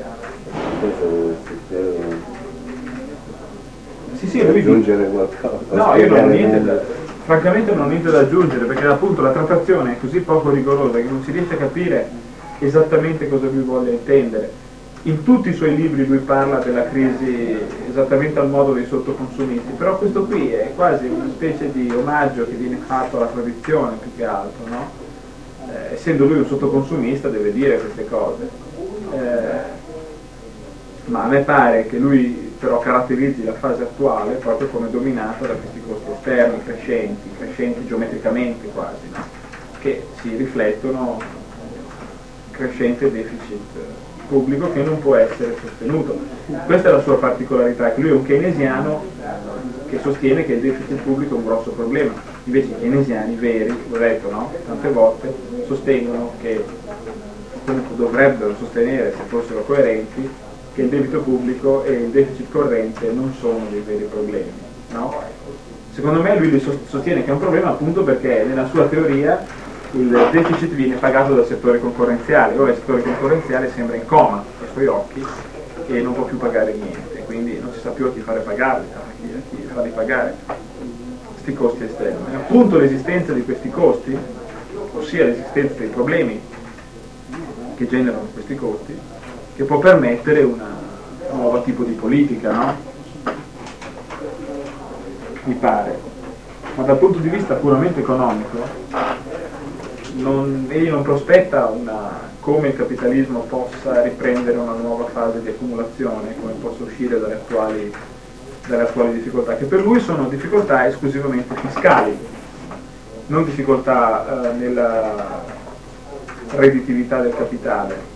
Sì, aggiungere qualcosa? No, io non ho niente francamente non ho niente da aggiungere, perché appunto la trattazione è così poco rigorosa che non si riesce a capire esattamente cosa lui voglia intendere. In tutti i suoi libri lui parla della crisi esattamente al modo dei sottoconsumisti, però questo qui è quasi una specie di omaggio che viene fatto alla tradizione più che altro, no? Essendo lui un sottoconsumista deve dire queste cose, ma a me pare che lui però caratterizzi la fase attuale proprio come dominata da questi costi esterni crescenti geometricamente quasi, no? Che si riflettono crescente deficit pubblico che non può essere sostenuto. Questa è la sua particolarità, che lui è un keynesiano che sostiene che il deficit pubblico è un grosso problema, invece i keynesiani veri, l'ho detto, no? Tante volte sostengono che, comunque dovrebbero sostenere se fossero coerenti, che il debito pubblico e il deficit corrente non sono dei veri problemi, no? Secondo me lui sostiene che è un problema appunto perché nella sua teoria il deficit viene pagato dal settore concorrenziale. Ora il settore concorrenziale sembra in coma ai suoi occhi e non può più pagare niente, quindi non si sa più a chi fare pagare, a chi farli pagare questi costi esterni. E appunto l'esistenza di questi costi, ossia l'esistenza dei problemi che generano questi costi, che può permettere un nuovo tipo di politica, no? Mi pare. Ma dal punto di vista puramente economico egli non prospetta come il capitalismo possa riprendere una nuova fase di accumulazione, come possa uscire dalle attuali difficoltà, che per lui sono difficoltà esclusivamente fiscali, non difficoltà nella redditività del capitale.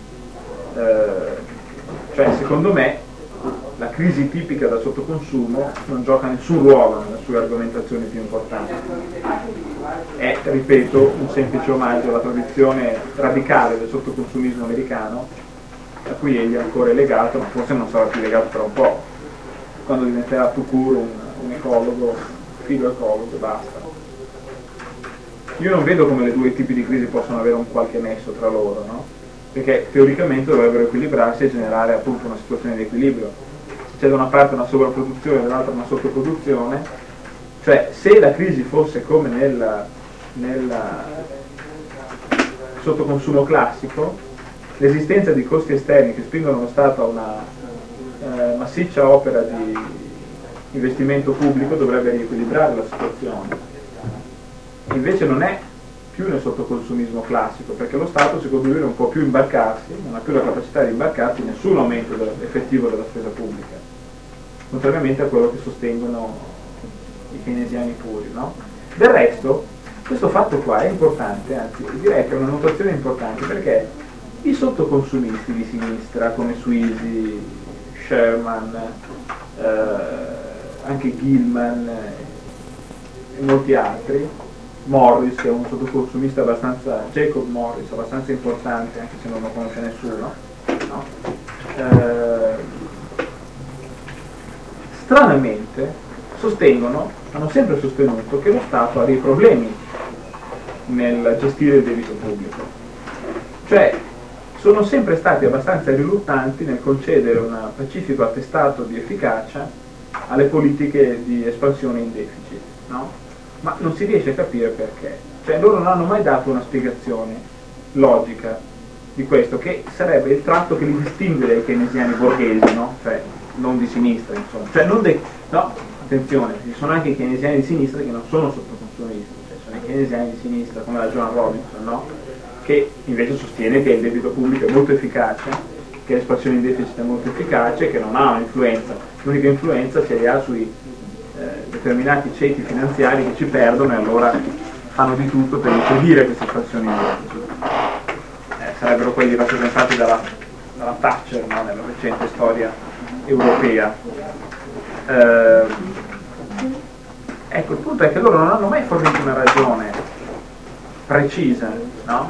Cioè secondo me la crisi tipica da sottoconsumo non gioca nessun ruolo nelle sue argomentazioni più importanti, è, ripeto, un semplice omaggio alla tradizione radicale del sottoconsumismo americano a cui egli è ancora legato, ma forse non sarà più legato tra un po', quando diventerà tout court un ecologo, filo ecologo e basta. Io non vedo come le due tipi di crisi possono avere un qualche nesso tra loro, no? Perché teoricamente dovrebbero equilibrarsi e generare appunto una situazione di equilibrio. c'è da una parte una sovrapproduzione e dall'altra una sottoproduzione, cioè se la crisi fosse come nel sottoconsumo classico, l'esistenza di costi esterni che spingono lo Stato a una massiccia opera di investimento pubblico dovrebbe riequilibrare la situazione. E invece non è più nel sottoconsumismo classico, perché lo Stato secondo lui non può più imbarcarsi, non ha più la capacità di imbarcarsi in nessun aumento effettivo della spesa pubblica, contrariamente a quello che sostengono i keynesiani puri, no? Del resto, questo fatto qua è importante, anzi direi che è una notazione importante, perché i sottoconsumisti di sinistra, come Sweezy, Sherman, anche Gilman e molti altri, Morris, che è un sottoconsumista abbastanza, Jacob Morris, abbastanza importante, anche se non lo conosce nessuno, no? Stranamente hanno sempre sostenuto che lo Stato ha dei problemi nel gestire il debito pubblico, cioè sono sempre stati abbastanza riluttanti nel concedere un pacifico attestato di efficacia alle politiche di espansione in deficit, no? Ma non si riesce a capire perché, cioè loro non hanno mai dato una spiegazione logica di questo, che sarebbe il tratto che li distingue dai keynesiani borghesi, no? Cioè non di sinistra, insomma, cioè non dei, no, attenzione, ci sono anche i keynesiani di sinistra che non sono sottoconsumisti, cioè sono i keynesiani di sinistra come la Joan Robinson, no? Che invece sostiene che il debito pubblico è molto efficace, che l'espansione in deficit è molto efficace, che non ha un'influenza, l'unica influenza ce li ha sui determinati ceti finanziari che ci perdono e allora fanno di tutto per impedire questa espansione in deficit. Sarebbero quelli rappresentati dalla Thatcher, no? Nella recente storia europea. Ecco, il punto è che loro non hanno mai fornito una ragione precisa, no?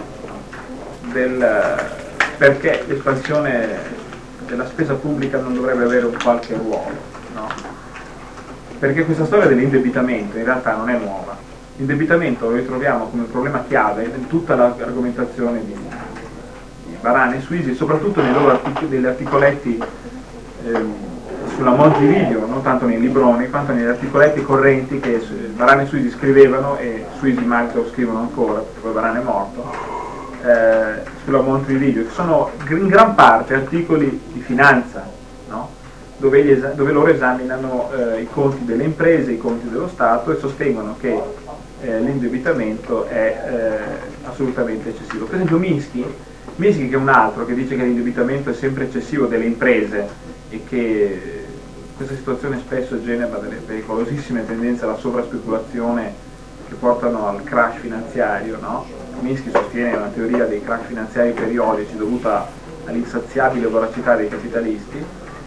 Perché l'espansione della spesa pubblica non dovrebbe avere un qualche ruolo, no? Perché questa storia dell'indebitamento in realtà non è nuova. L'indebitamento lo ritroviamo come problema chiave in tutta l'argomentazione di Baran e Sweezy, soprattutto nei loro degli articoletti sulla Monti-Video, non tanto nei libroni quanto negli articoletti correnti che Baran e Sweezy scrivevano e Sweezy e Magdo scrivono ancora, perché poi Baran è morto, sulla Monti-Video, che sono in gran parte articoli di finanza, no? Dove loro esaminano i conti delle imprese, i conti dello Stato e sostengono che l'indebitamento è assolutamente eccessivo. Per esempio Minsky, che è un altro che dice che l'indebitamento è sempre eccessivo delle imprese e che questa situazione spesso genera delle pericolosissime tendenze alla sovraspeculazione che portano al crash finanziario, no? Minsky sostiene una teoria dei crash finanziari periodici dovuta all'insaziabile voracità dei capitalisti.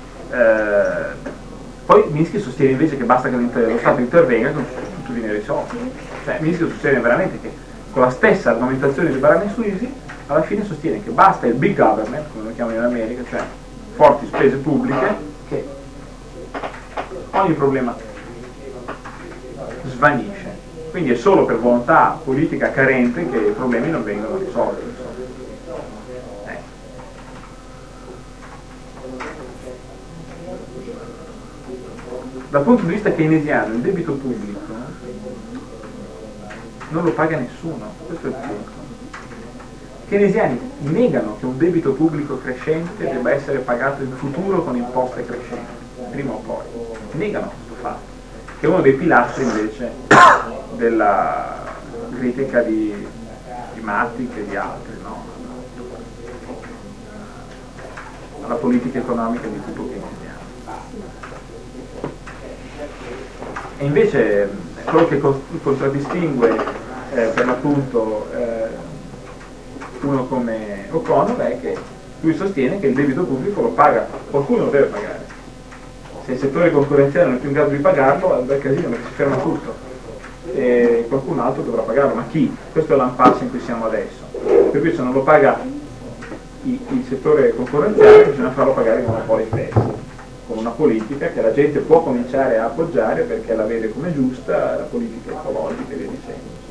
Poi Minsky sostiene invece che basta che lo Stato intervenga e tutto viene risolto. Cioè Minsky sostiene veramente che con la stessa argomentazione di Baran e Sweezy alla fine sostiene che basta il big government, come lo chiamano in America, cioè forti spese pubbliche, che ogni problema svanisce. Quindi è solo per volontà politica carente che i problemi non vengono risolti. Dal punto di vista keynesiano il debito pubblico non lo paga nessuno, questo è il punto. I keynesiani negano che un debito pubblico crescente debba essere pagato in futuro con imposte crescenti, prima o poi. Negano questo fatto, che è uno dei pilastri invece della critica di Mattic e di altri, no? Alla politica economica di tipo keynesiano. E invece quello che contraddistingue per l'appunto uno come O'Connor è che lui sostiene che il debito pubblico lo paga, qualcuno lo deve pagare. Se il settore concorrenziale non è più in grado di pagarlo è un bel casino perché si ferma tutto e qualcun altro dovrà pagarlo, ma chi? Questo è l'impasse in cui siamo adesso, per cui se non lo paga il settore concorrenziale bisogna farlo pagare i monopoli stessi, con una politica che la gente può cominciare a appoggiare perché la vede come giusta, la politica ecologica e via dicendo.